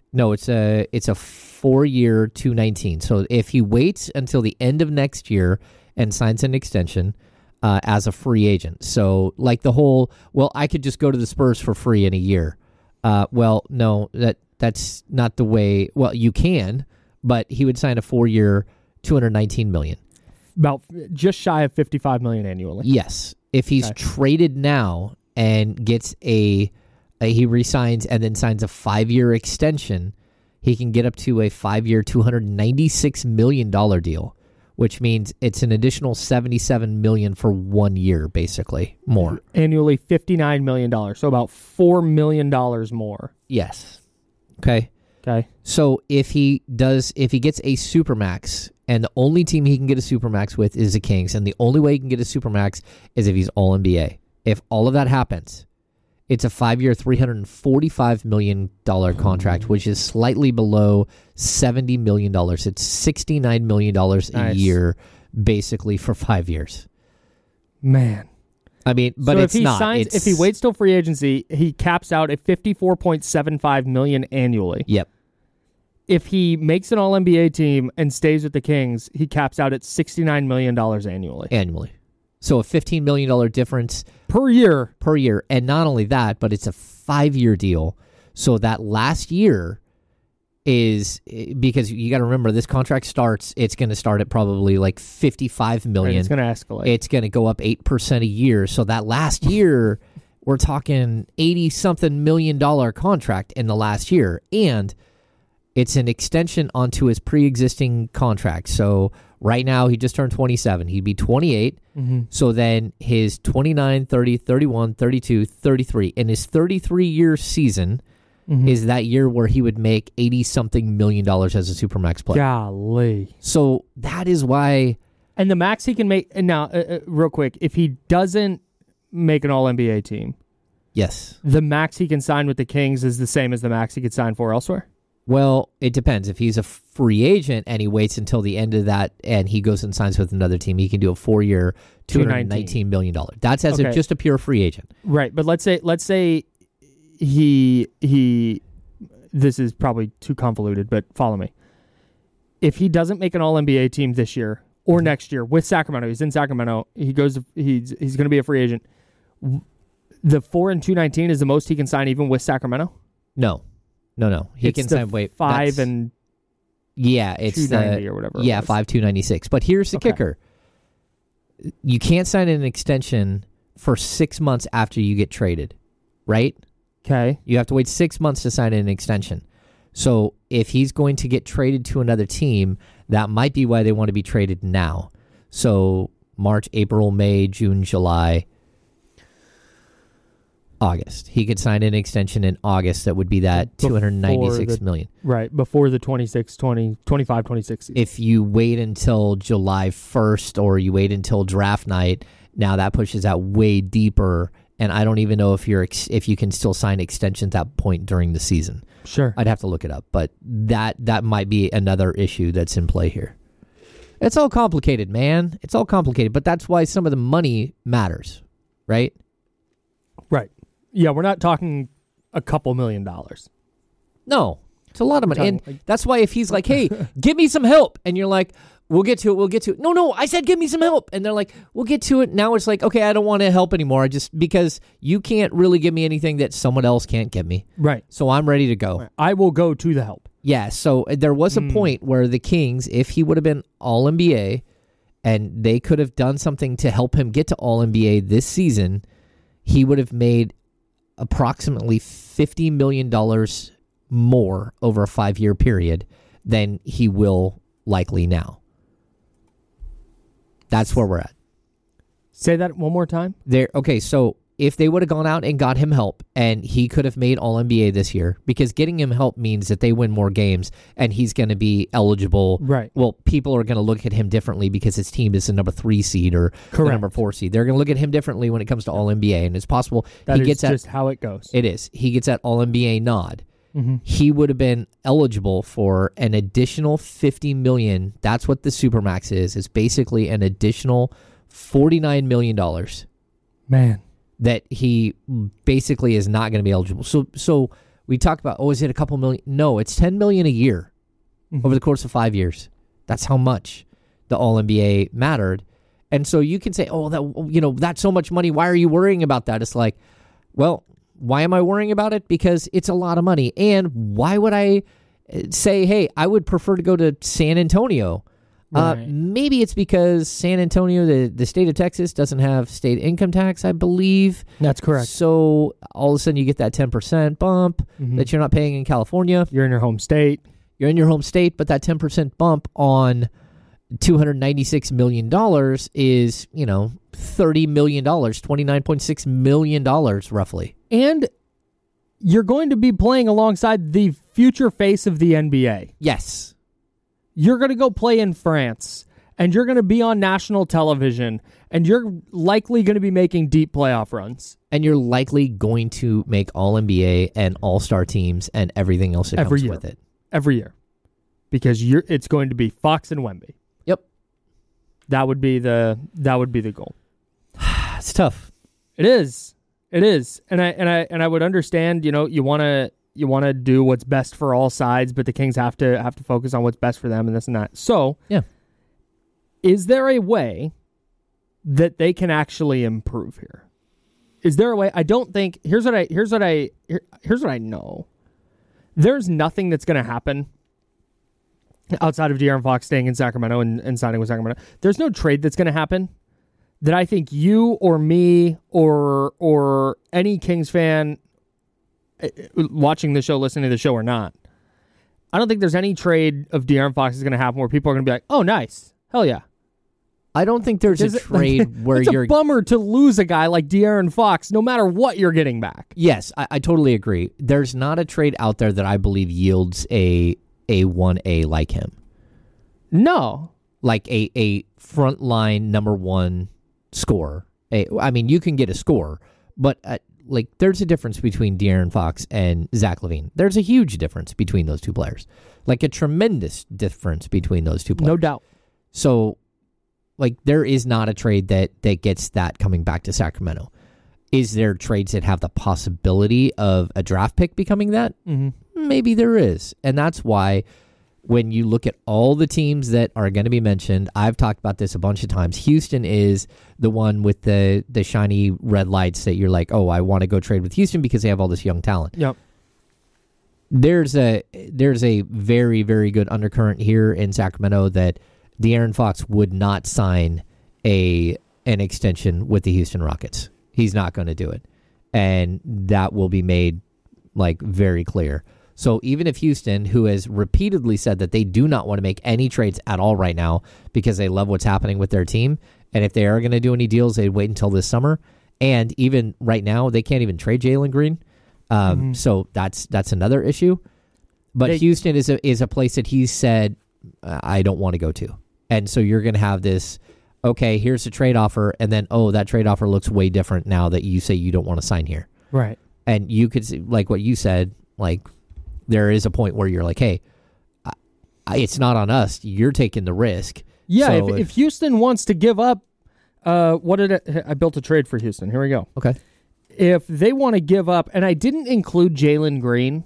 Speaker 3: No, it's a it's a four-year two nineteen. So if he waits until the end of next year and signs an extension uh, as a free agent. So like the whole, well, I could just go to the Spurs for free in a year. Uh, well, no, that that's not the way. Well, you can, but he would sign a four-year two hundred nineteen million dollars.
Speaker 2: About just shy of fifty-five million dollars annually.
Speaker 3: Yes. If he's
Speaker 2: Okay.
Speaker 3: traded now and gets a, a he resigns and then signs a five-year extension, he can get up to a five-year two hundred ninety-six million dollars deal, which means it's an additional seventy-seven million dollars for one year, basically, more.
Speaker 2: Annually fifty-nine million dollars, so about four million dollars more.
Speaker 3: Yes. Okay.
Speaker 2: Okay.
Speaker 3: So if he does, if he gets a Supermax, and the only team he can get a Supermax with is the Kings, and the only way he can get a Supermax is if he's All N B A. If all of that happens, it's a five-year, three hundred forty-five million dollars contract, which is slightly below seventy million dollars. It's sixty-nine million dollars a
Speaker 2: Nice.
Speaker 3: year, basically, for five years.
Speaker 2: Man.
Speaker 3: I mean, but
Speaker 2: so
Speaker 3: it's
Speaker 2: if he
Speaker 3: not.
Speaker 2: signs,
Speaker 3: it's,
Speaker 2: if he waits till free agency, he caps out at fifty-four point seven five million dollars annually.
Speaker 3: Yep.
Speaker 2: If he makes an All N B A team and stays with the Kings, he caps out at sixty-nine million dollars annually.
Speaker 3: Annually. So a fifteen million dollars difference
Speaker 2: Per year.
Speaker 3: per year. And not only that, but it's a five-year deal. So that last year is, because you got to remember, this contract starts, it's going to start at probably like fifty-five million
Speaker 2: Right, it's
Speaker 3: dollars.
Speaker 2: going to escalate.
Speaker 3: It's going to go up eight percent a year. So that last year, we're talking eighty-something million dollar contract in the last year. And it's an extension onto his pre-existing contract. So right now, he just turned twenty-seven. He'd be twenty-eight.
Speaker 2: Mm-hmm.
Speaker 3: So then his twenty-nine, thirty, thirty-one, thirty-two, thirty-three. In his thirty-three-year season
Speaker 2: Mm-hmm.
Speaker 3: is that year where he would make eighty-something million dollars as a Supermax player.
Speaker 2: Golly.
Speaker 3: So that is why...
Speaker 2: And the max he can make, and now, uh, uh, real quick, if he doesn't make an All N B A team,
Speaker 3: Yes.
Speaker 2: the max he can sign with the Kings is the same as the max he could sign for elsewhere?
Speaker 3: Well, it depends. If he's a free agent and he waits until the end of that and he goes and signs with another team, he can do a four-year, two hundred nineteen million dollars. That's as
Speaker 2: Okay.
Speaker 3: a, just a pure free agent.
Speaker 2: Right, but let's say let's say he he this is probably too convoluted, but follow me. If he doesn't make an All N B A team this year or next year with Sacramento, he's in Sacramento, he goes he's he's going to be a free agent. The four and two nineteen is the most he can sign even with Sacramento?
Speaker 3: No. No, no. He
Speaker 2: It's
Speaker 3: can
Speaker 2: the
Speaker 3: sign... Wait,
Speaker 2: five
Speaker 3: that's-
Speaker 2: and
Speaker 3: Yeah, it's
Speaker 2: two ninety
Speaker 3: the,
Speaker 2: or whatever it
Speaker 3: Yeah,
Speaker 2: was.
Speaker 3: five two ninety six. But here's the
Speaker 2: Okay.
Speaker 3: kicker: you can't sign an extension for six months after you get traded, right?
Speaker 2: Okay.
Speaker 3: You have to wait six months to sign an extension. So if he's going to get traded to another team, that might be why they want to be traded now. So March, April, May, June, July, August. He could sign an extension in August that would be that two hundred ninety-six
Speaker 2: the-
Speaker 3: million.
Speaker 2: Right, before the twenty-six, twenty, twenty-five, twenty-six season.
Speaker 3: If you wait until July first or you wait until draft night, now that pushes out way deeper. And I don't even know if you're ex- if you can still sign extensions at that point during the season.
Speaker 2: Sure.
Speaker 3: I'd have to look it up, but that that might be another issue that's in play here. It's all complicated, man. It's all complicated, but that's why some of the money matters, right?
Speaker 2: Right. Yeah, we're not talking a couple million dollars.
Speaker 3: No, it's a lot of money.
Speaker 2: We're
Speaker 3: And
Speaker 2: talking, like-
Speaker 3: that's why if he's like, hey, give me some help, and you're like, we'll get to it, we'll get to it. No, no, I said give me some help. And they're like, we'll get to it. Now it's like, okay, I don't want to help anymore. I just, because you can't really give me anything that someone else can't give me.
Speaker 2: Right.
Speaker 3: So I'm ready to go.
Speaker 2: I will go to the help.
Speaker 3: Yeah, so there was a
Speaker 2: Mm.
Speaker 3: point where the Kings, if he would have been All N B A, and they could have done something to help him get to All N B A this season, he would have made approximately fifty million dollars more over a five-year period than he will likely now. That's where we're at.
Speaker 2: Say that one more time.
Speaker 3: There. Okay, so if they would have gone out and got him help, and he could have made All N B A this year, because getting him help means that they win more games, and he's going to be eligible.
Speaker 2: Right.
Speaker 3: Well, people are going to look at him differently because his team is the number three seed or the
Speaker 2: Correct.
Speaker 3: number four seed. They're going to look at him differently when it comes to All N B A, and it's possible
Speaker 2: That
Speaker 3: he
Speaker 2: is
Speaker 3: gets
Speaker 2: just
Speaker 3: that.
Speaker 2: how it goes.
Speaker 3: It is. He gets that All N B A nod.
Speaker 2: Mm-hmm.
Speaker 3: He would have been eligible for an additional fifty million dollars. That's what the Supermax is. It's basically an additional forty-nine million dollars
Speaker 2: Man.
Speaker 3: that he basically is not going to be eligible. So so We talk about, oh, is it a couple million? No, it's ten million a year mm-hmm. over the course of five years. That's how much the All N B A mattered. And so you can say, oh, that you know, that's so much money. Why are you worrying about that? It's like, well, why am I worrying about it? Because it's a lot of money. And why would I say, hey, I would prefer to go to San Antonio? Right. Uh, maybe it's because San Antonio, the, the state of Texas, doesn't have state income tax, I believe.
Speaker 2: That's correct.
Speaker 3: So all of a sudden you get that ten percent bump mm-hmm. that you're not paying in California.
Speaker 2: You're in your home state.
Speaker 3: You're in your home state, but that ten percent bump on two hundred ninety-six million dollars is, you know, thirty million dollars, twenty-nine point six million dollars roughly.
Speaker 2: And you're going to be playing alongside the future face of the N B A.
Speaker 3: Yes.
Speaker 2: You're going to go play in France, and you're going to be on national television, and you're likely going to be making deep playoff runs.
Speaker 3: And you're likely going to make All N B A and All-Star teams and everything else that
Speaker 2: Every
Speaker 3: comes
Speaker 2: year.
Speaker 3: with it.
Speaker 2: Every year. Because you're it's going to be Fox and Wemby.
Speaker 3: Yep.
Speaker 2: That would be the that would be the goal.
Speaker 3: It's tough.
Speaker 2: It is. It is. And I and I and I would understand, you know, you want to you want to do what's best for all sides, but the Kings have to have to focus on what's best for them and this and that. So,
Speaker 3: yeah.
Speaker 2: Is there a way that they can actually improve here? Is there a way? I don't think here's what I here's what I here, here's what I know. There's nothing that's going to happen outside of De'Aaron Fox staying in Sacramento and, and signing with Sacramento. There's no trade that's going to happen that I think you or me or or any Kings fan watching the show, listening to the show or not, I don't think there's any trade of De'Aaron Fox is going to happen where people are going to be like, oh, nice. Hell yeah.
Speaker 3: I don't think there's
Speaker 2: Is
Speaker 3: a
Speaker 2: it,
Speaker 3: trade
Speaker 2: like,
Speaker 3: where
Speaker 2: it's
Speaker 3: you're...
Speaker 2: It's a bummer to lose a guy like De'Aaron Fox, no matter what you're getting back.
Speaker 3: Yes, I, I totally agree. There's not a trade out there that I believe yields a a one A like him.
Speaker 2: No.
Speaker 3: Like a, a frontline number one scorer. A, I mean, you can get a score, but uh, like there's a difference between De'Aaron Fox and Zach LaVine. There's a huge difference between those two players. Like a tremendous difference between those two players.
Speaker 2: No doubt.
Speaker 3: So, like, there is not a trade that, that gets that coming back to Sacramento. Is there trades that have the possibility of a draft pick becoming that?
Speaker 2: Mm-hmm.
Speaker 3: Maybe there is. And that's why when you look at all the teams that are going to be mentioned, I've talked about this a bunch of times. Houston is the one with the, the shiny red lights that you're like, oh, I want to go trade with Houston because they have all this young talent.
Speaker 2: Yep.
Speaker 3: There's a there's a very, very good undercurrent here in Sacramento that De'Aaron Fox would not sign a an extension with the Houston Rockets. He's not going to do it. And that will be made like very clear. So even if Houston, who has repeatedly said that they do not want to make any trades at all right now because they love what's happening with their team, and if they are going to do any deals, they'd wait until this summer. And even right now, they can't even trade Jalen Green. Um, mm-hmm. So that's that's another issue. But they, Houston is a is a place that he's said, I don't want to go to. And so you're going to have this, okay, here's a trade offer, and then, oh, that trade offer looks way different now that you say you don't want to sign here.
Speaker 2: Right.
Speaker 3: And you could, see, like what you said, like there is a point where you're like, hey, I, I, it's not on us. You're taking the risk.
Speaker 2: Yeah,
Speaker 3: so
Speaker 2: if, if, if Houston wants to give up, uh, what did it, I built a trade for Houston. Here we go.
Speaker 3: Okay.
Speaker 2: If they want to give up, and I didn't include Jalen Green,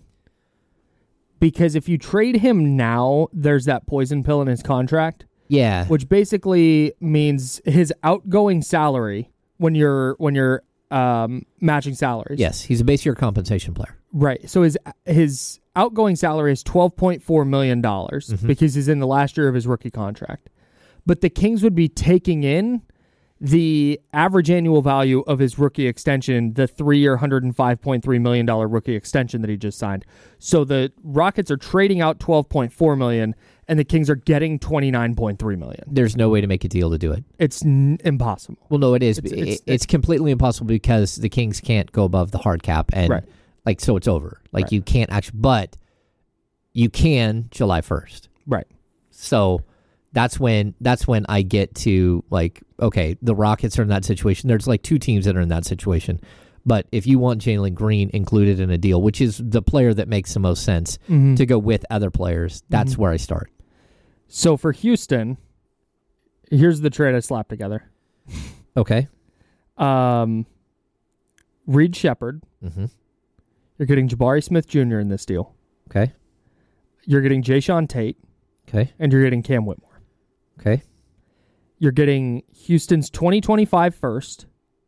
Speaker 2: because if you trade him now, there's that poison pill in his contract.
Speaker 3: Yeah.
Speaker 2: Which basically means his outgoing salary when you're when you're um, matching salaries.
Speaker 3: Yes, he's a base year compensation player.
Speaker 2: Right. So his his outgoing salary is twelve point four million dollars mm-hmm. because he's in the last year of his rookie contract. But the Kings would be taking in the average annual value of his rookie extension, the three-year, one hundred five point three million dollars rookie extension that he just signed. So the Rockets are trading out twelve point four million dollars, and the Kings are getting twenty-nine point three million dollars.
Speaker 3: There's no way to make a deal to do it.
Speaker 2: It's n- impossible.
Speaker 3: Well, no, it is.
Speaker 2: It's,
Speaker 3: it's,
Speaker 2: it's,
Speaker 3: it's completely impossible because the Kings can't go above the hard cap, and
Speaker 2: right.
Speaker 3: like so it's over. Like
Speaker 2: right.
Speaker 3: you can't actually, but you can July first.
Speaker 2: Right.
Speaker 3: So that's when that's when I get to like, okay, the Rockets are in that situation. There's like two teams that are in that situation. But if you want Jalen Green included in a deal, which is the player that makes the most sense mm-hmm. to go with other players, that's mm-hmm. where I start.
Speaker 2: So for Houston, here's the trade I slapped together.
Speaker 3: Okay.
Speaker 2: Um, Reed Shepherd,
Speaker 3: mm-hmm.
Speaker 2: You're getting Jabari Smith Junior in this deal.
Speaker 3: Okay.
Speaker 2: You're getting Jayshawn Tate.
Speaker 3: Okay.
Speaker 2: And you're getting Cam Whitmore.
Speaker 3: Okay.
Speaker 2: You're getting Houston's twenty twenty-five first,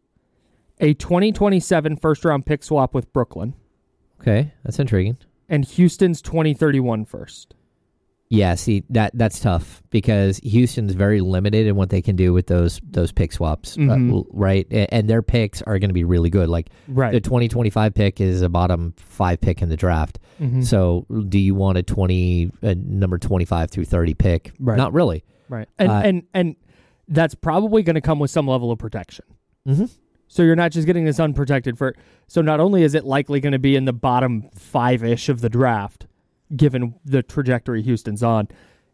Speaker 2: a twenty twenty-seven first-round pick swap with Brooklyn,
Speaker 3: Okay. That's intriguing.
Speaker 2: and Houston's twenty thirty-one first.
Speaker 3: Yeah, see, that that's tough because Houston's very limited in what they can do with those those pick swaps,
Speaker 2: Mhm.
Speaker 3: uh, right? And, and their picks are going to be really good. Like
Speaker 2: Right.
Speaker 3: the twenty twenty-five pick is a bottom five pick in the draft.
Speaker 2: Mhm.
Speaker 3: So do you want a twenty, a number twenty-five through thirty pick?
Speaker 2: Right.
Speaker 3: Not really.
Speaker 2: Right. And
Speaker 3: Uh,
Speaker 2: and and that's probably going to come with some level of protection.
Speaker 3: Mm-hmm.
Speaker 2: So you're not just getting this unprotected for. So not only is it likely going to be in the bottom five-ish of the draft, given the trajectory Houston's on,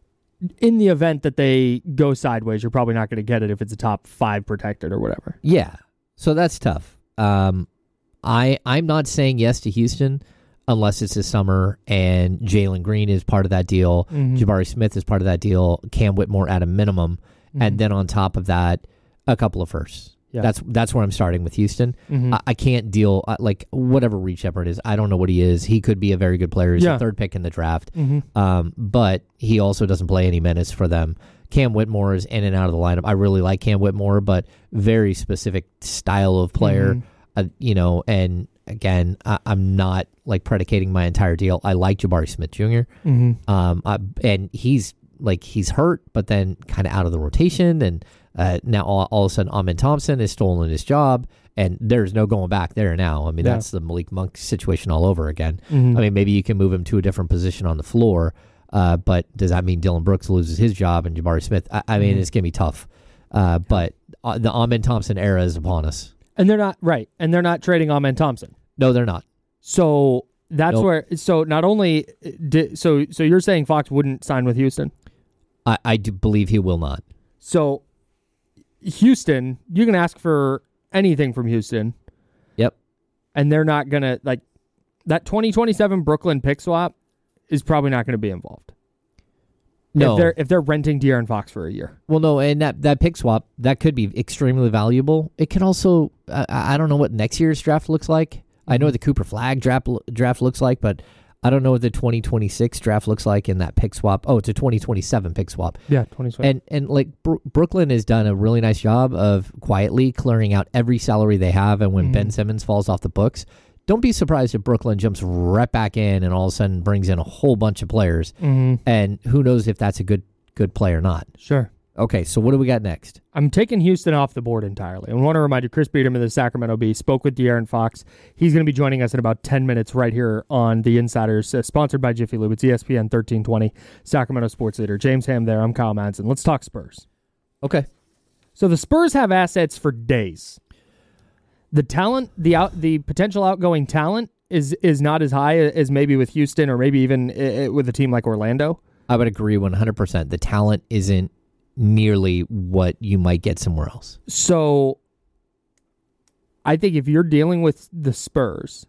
Speaker 2: in the event that they go sideways, you're probably not going to get it if it's a top five protected or whatever.
Speaker 3: Yeah. So that's tough. Um, I I'm not saying yes to Houston unless it's this summer and Jalen Green is part of that deal.
Speaker 2: Mhm.
Speaker 3: Jabari Smith is part of that deal. Cam Whitmore at a minimum, and then on top of that, a couple of firsts.
Speaker 2: Yeah.
Speaker 3: That's that's where I'm starting with Houston.
Speaker 2: Mhm.
Speaker 3: I, I can't deal uh, like whatever Reed Shepard is. I don't know what he is. He could be a very good player. He's
Speaker 2: Yeah.
Speaker 3: a third pick in the draft,
Speaker 2: Mhm.
Speaker 3: um, but he also doesn't play any minutes for them. Cam Whitmore is in and out of the lineup. I really like Cam Whitmore, but very specific style of player.
Speaker 2: Mhm.
Speaker 3: Uh, you know, and again, I, I'm not like predicating my entire deal. I like Jabari Smith Junior
Speaker 2: Mhm.
Speaker 3: Um, I, and he's like he's hurt, but then kind of out of the rotation, and uh, now all, all of a sudden, Amin Thompson has stolen his job, and there's no going back there now. I mean,
Speaker 2: Yeah.
Speaker 3: that's the Malik Monk situation all over again.
Speaker 2: Mhm.
Speaker 3: I mean, maybe you can move him to a different position on the floor, uh, but does that mean Dylan Brooks loses his job and Jabari Smith? I, I mean,
Speaker 2: Mhm.
Speaker 3: it's gonna be tough. Uh, but uh, the Amin Thompson era is upon us.
Speaker 2: And they're not right, and they're not trading Amen Thompson.
Speaker 3: No, they're not.
Speaker 2: So that's
Speaker 3: Nope.
Speaker 2: where. So not only did so so you're saying Fox wouldn't sign with Houston.
Speaker 3: I, I do believe he will not.
Speaker 2: So Houston, you can ask for anything from Houston,
Speaker 3: Yep.
Speaker 2: and they're not gonna like that twenty twenty-seven Brooklyn pick swap is probably not going to be involved.
Speaker 3: No.
Speaker 2: if they're if they're renting De'Aaron Fox for a year.
Speaker 3: Well, no, and that, that pick swap, that could be extremely valuable. It can also, I, I don't know what next year's draft looks like. I know what the Cooper Flag draft draft looks like, but I don't know what the twenty twenty-six draft looks like in that pick swap. Oh, it's a twenty twenty-seven pick swap.
Speaker 2: Yeah, twenty twenty.
Speaker 3: And and like Bro- Brooklyn has done a really nice job of quietly clearing out every salary they have, and when
Speaker 2: Mhm.
Speaker 3: Ben Simmons falls off the books, don't be surprised if Brooklyn jumps right back in and all of a sudden brings in a whole bunch of players.
Speaker 2: Mhm.
Speaker 3: And who knows if that's a good good play or not.
Speaker 2: Sure.
Speaker 3: Okay, so what do we got next?
Speaker 2: I'm taking Houston off the board entirely. I want to remind you, Chris Beedham of the Sacramento Bee spoke with De'Aaron Fox. He's going to be joining us in about ten minutes right here on The Insiders, uh, sponsored by Jiffy Lube. It's E S P N thirteen twenty, Sacramento Sports Leader. James Ham there. I'm Kyle Madsen. Let's talk Spurs.
Speaker 3: Okay.
Speaker 2: So the Spurs have assets for days. The talent, the out, the potential outgoing talent is is not as high as maybe with Houston or maybe even uh, with a team like Orlando.
Speaker 3: I would agree one hundred percent. The talent isn't nearly what you might get somewhere else.
Speaker 2: So I think if you're dealing with the Spurs,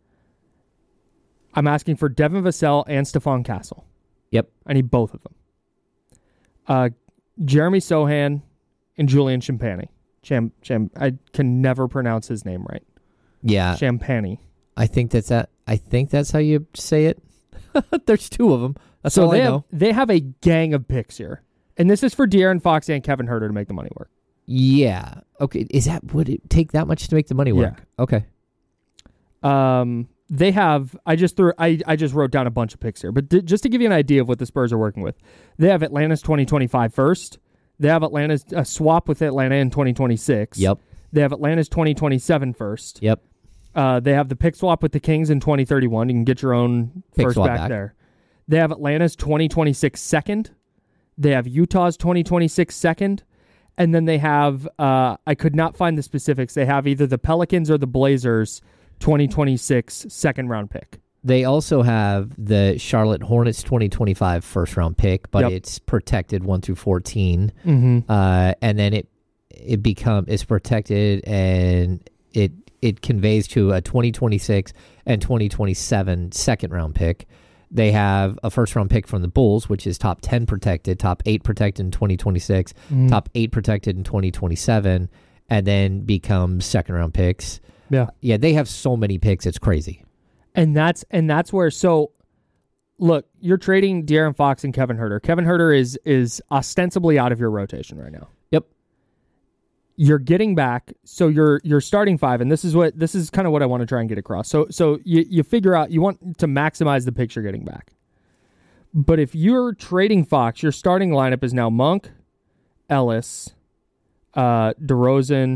Speaker 2: I'm asking for Devin Vassell and Stephon Castle.
Speaker 3: Yep.
Speaker 2: I need both of them. Uh, Jeremy Sohan and Julian Champagny. Cham, Cham, I can never pronounce his name right.
Speaker 3: Yeah.
Speaker 2: Champagny.
Speaker 3: I think that's that. I think that's how you say it. There's two of them. That's
Speaker 2: so
Speaker 3: all
Speaker 2: they
Speaker 3: I
Speaker 2: have,
Speaker 3: know.
Speaker 2: they have a gang of picks here. And this is for De'Aaron Fox and Kevin Huerter to make the money work.
Speaker 3: Yeah. Okay. Is that would it take that much to make the money work?
Speaker 2: Yeah.
Speaker 3: Okay.
Speaker 2: Um, they have. I just threw. I, I just wrote down a bunch of picks here, but th- just to give you an idea of what the Spurs are working with, they have Atlanta's twenty twenty-five first. They have Atlanta's a swap with Atlanta in twenty twenty-six.
Speaker 3: Yep.
Speaker 2: They have Atlanta's twenty twenty-seven first.
Speaker 3: Yep.
Speaker 2: Uh, they have the pick swap with the Kings in twenty thirty-one. You can get your own
Speaker 3: Pick
Speaker 2: first
Speaker 3: swap
Speaker 2: back,
Speaker 3: back.
Speaker 2: there. They have Atlanta's twenty twenty-six second. They have Utah's twenty twenty-six second. And then they have, uh, I could not find the specifics. They have either the Pelicans or the Blazers twenty twenty-six second round pick.
Speaker 3: They also have the Charlotte Hornets twenty twenty-five first round pick, but
Speaker 2: Yep.
Speaker 3: it's protected one through fourteen.
Speaker 2: Mm-hmm.
Speaker 3: Uh, and then it it become it's protected and it it conveys to a twenty twenty-six and twenty twenty-seven second round pick. They have a first round pick from the Bulls, which is top ten protected, top eight protected in twenty twenty-six,
Speaker 2: Mhm.
Speaker 3: top eight protected in twenty twenty-seven, and then becomes second round picks.
Speaker 2: Yeah.
Speaker 3: Yeah, they have so many picks, it's crazy.
Speaker 2: And that's and that's where so look, you're trading De'Aaron Fox and Kevin Huerter. Kevin Huerter is is ostensibly out of your rotation right now.
Speaker 3: Yep.
Speaker 2: You're getting back, so you're you're starting five, and this is what this is kind of what I want to try and get across. So so you you figure out you want to maximize the picks you're getting back. But if you're trading Fox, your starting lineup is now Monk, Ellis, uh, DeRozan,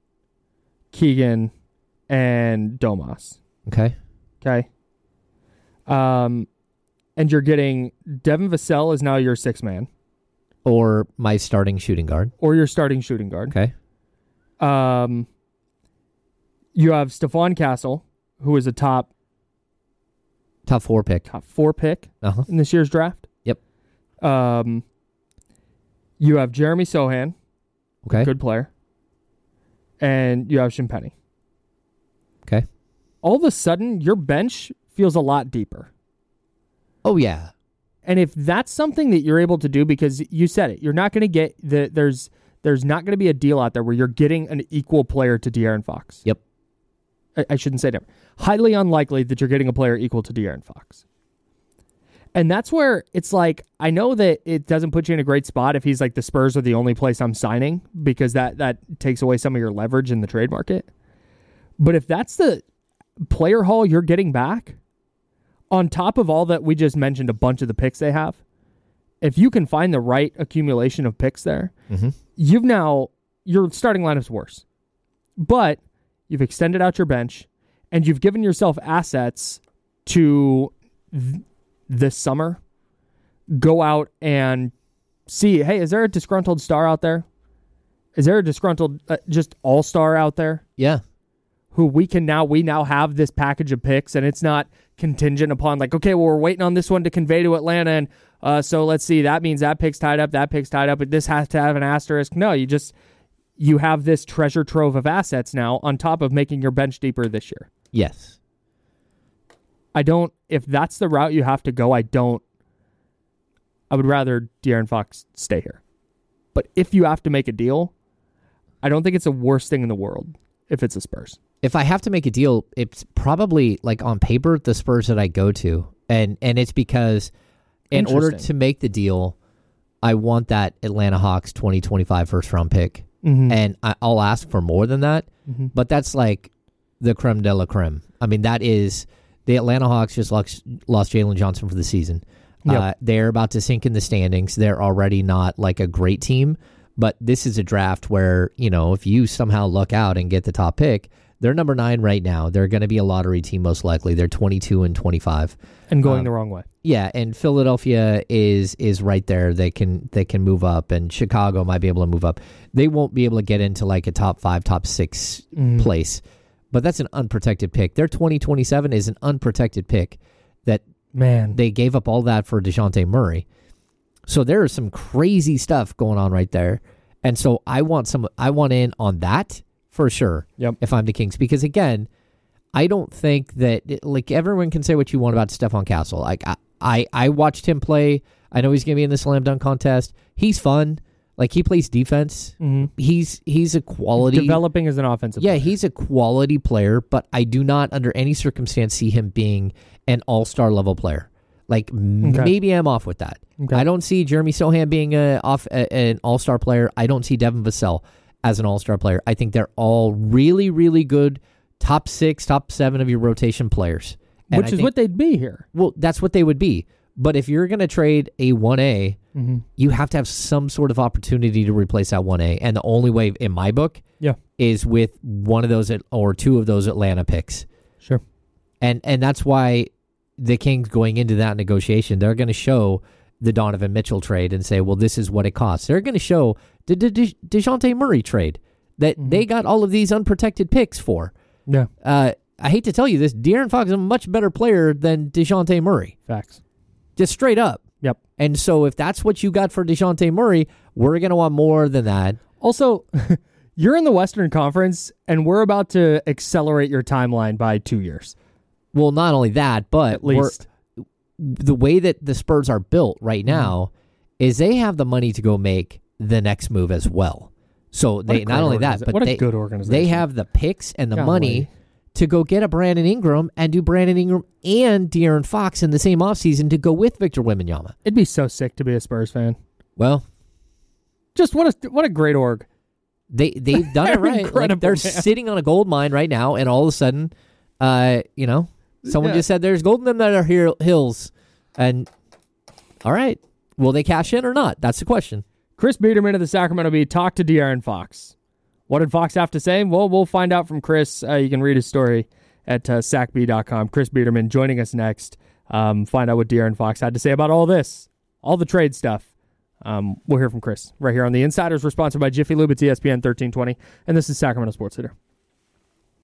Speaker 2: Keegan, and Domas.
Speaker 3: Okay.
Speaker 2: Okay. Um, and you're getting Devin Vassell is now your sixth man,
Speaker 3: Or my starting shooting guard.
Speaker 2: or your starting shooting guard.
Speaker 3: Okay.
Speaker 2: Um, you have Stephon Castle, who is a top
Speaker 3: Top four pick.
Speaker 2: top four pick
Speaker 3: Uh-huh.
Speaker 2: in this year's draft.
Speaker 3: Yep.
Speaker 2: Um, you have Jeremy Sohan,
Speaker 3: Okay.
Speaker 2: good player, and you have Shinpenny.
Speaker 3: Okay.
Speaker 2: All of a sudden, your bench feels a lot deeper.
Speaker 3: Oh, yeah.
Speaker 2: And if that's something that you're able to do, because you said it, you're not going to get the there's there's not going to be a deal out there where you're getting an equal player to De'Aaron Fox.
Speaker 3: Yep.
Speaker 2: I, I shouldn't say that. Highly unlikely that you're getting a player equal to De'Aaron Fox. And that's where it's like, I know that it doesn't put you in a great spot if he's like the Spurs are the only place I'm signing, because that that takes away some of your leverage in the trade market. But if that's the player haul you're getting back, on top of all that we just mentioned, a bunch of the picks they have, if you can find the right accumulation of picks there,
Speaker 3: Mm-hmm.
Speaker 2: you've now, your starting lineup's worse. But you've extended out your bench, and you've given yourself assets to th- this summer go out and see, hey, is there a disgruntled star out there? Is there a disgruntled uh, just all-star out there?
Speaker 3: Yeah.
Speaker 2: Who we can now, we now have this package of picks, and it's not contingent upon like, okay, well, we're waiting on this one to convey to Atlanta, and uh, so let's see, that means that pick's tied up, that pick's tied up, but this has to have an asterisk. No, you just, you have this treasure trove of assets now on top of making your bench deeper this year.
Speaker 3: Yes.
Speaker 2: I don't, if that's the route you have to go, I don't, I would rather De'Aaron Fox stay here. But if you have to make a deal, I don't think it's the worst thing in the world if it's the Spurs.
Speaker 3: If I have to make a deal, it's probably like on paper the Spurs that I go to, and and it's because in order
Speaker 2: Interesting.
Speaker 3: to make the deal, I want that Atlanta Hawks twenty twenty-five first round pick,
Speaker 2: Mm-hmm.
Speaker 3: and I, I'll ask for more than that,
Speaker 2: Mm-hmm.
Speaker 3: but that's like the creme de la creme. I mean, that is the Atlanta Hawks just lost, lost Jalen Johnson for the season.
Speaker 2: Yep.
Speaker 3: Uh, they're about to sink in the standings. They're already not like a great team, but this is a draft where, you know, if you somehow luck out and get the top pick, they're number nine right now. They're going to be a lottery team most likely. They're twenty-two and twenty-five,
Speaker 2: And going
Speaker 3: um,
Speaker 2: the wrong way.
Speaker 3: Yeah, and Philadelphia is is right there. They can they can move up, and Chicago might be able to move up. They won't be able to get into like a top five, top six
Speaker 2: Mm.
Speaker 3: place, but that's an unprotected pick. Their twenty twenty-seven is an unprotected pick that
Speaker 2: Man.
Speaker 3: they gave up all that for DeJounte Murray. So there is some crazy stuff going on right there, and so I want some. I want in on that for sure.
Speaker 2: Yep.
Speaker 3: If I'm the Kings, because again, I don't think that like everyone can say what you want about Stephon Castle. Like I, I, I watched him play. I know he's gonna be in the slam dunk contest. He's fun. Like he plays defense.
Speaker 2: Mm-hmm.
Speaker 3: He's he's a quality
Speaker 2: Developing as an offensive
Speaker 3: Yeah,
Speaker 2: player.
Speaker 3: he's a quality player, but I do not under any circumstance see him being an all-star level player. Like m
Speaker 2: Okay.
Speaker 3: maybe I'm off with that.
Speaker 2: Okay.
Speaker 3: I don't see Jeremy Sohan being a off a, an all-star player. I don't see Devin Vassell as an all-star player. I think they're all really, really good top six, top seven of your rotation players. And
Speaker 2: Which
Speaker 3: I
Speaker 2: is
Speaker 3: think-
Speaker 2: what they'd be here.
Speaker 3: well, that's what they would be. But if you're going to trade a one A,
Speaker 2: Mm-hmm.
Speaker 3: you have to have some sort of opportunity to replace that one A. And the only way, in my book,
Speaker 2: Yeah.
Speaker 3: is with one of those at- or two of those Atlanta picks.
Speaker 2: Sure.
Speaker 3: And and that's why the Kings going into that negotiation, they're going to show the Donovan Mitchell trade and say, well, this is what it costs. They're going to show the De- De- DeJounte Murray trade that
Speaker 2: Mm-hmm.
Speaker 3: they got all of these unprotected picks for.
Speaker 2: Yeah.
Speaker 3: Uh, I hate to tell you this, De'Aaron Fox is a much better player than DeJounte Murray.
Speaker 2: Facts.
Speaker 3: Just straight up.
Speaker 2: Yep.
Speaker 3: And so if that's what you got for DeJounte Murray, we're going to want more than that.
Speaker 2: Also, you're in the Western Conference, and we're about to accelerate your timeline by two years.
Speaker 3: Well, not only that, but
Speaker 2: At least.
Speaker 3: we're- the way that the Spurs are built right now is they have the money to go make the next move as well. So
Speaker 2: What a
Speaker 3: they
Speaker 2: great
Speaker 3: not only that,
Speaker 2: organiza-
Speaker 3: but
Speaker 2: what a
Speaker 3: they,
Speaker 2: good organization.
Speaker 3: they have the picks and the
Speaker 2: Golly.
Speaker 3: money to go get a Brandon Ingram and do Brandon Ingram and De'Aaron Fox in the same offseason to go with Victor Wembanyama.
Speaker 2: It'd be so sick to be a Spurs fan.
Speaker 3: Well,
Speaker 2: just what a what a great org.
Speaker 3: They they've done it right. Like they're man. sitting on a gold mine right now, and all of a sudden, uh, you know, someone yeah. just said there's gold in them that are here hills, and all right, will they cash in or not? That's the question.
Speaker 2: Chris Biederman of the Sacramento Bee talked to De'Aaron Fox. What did Fox have to say? Well, we'll find out from Chris. Uh, you can read his story at uh, sac bee dot com. Chris Biederman joining us next. Um, find out what De'Aaron Fox had to say about all this, all the trade stuff. Um, we'll hear from Chris right here on The Insiders. We're sponsored by Jiffy Lube. It's E S P N thirteen twenty, and this is Sacramento Sports Leader.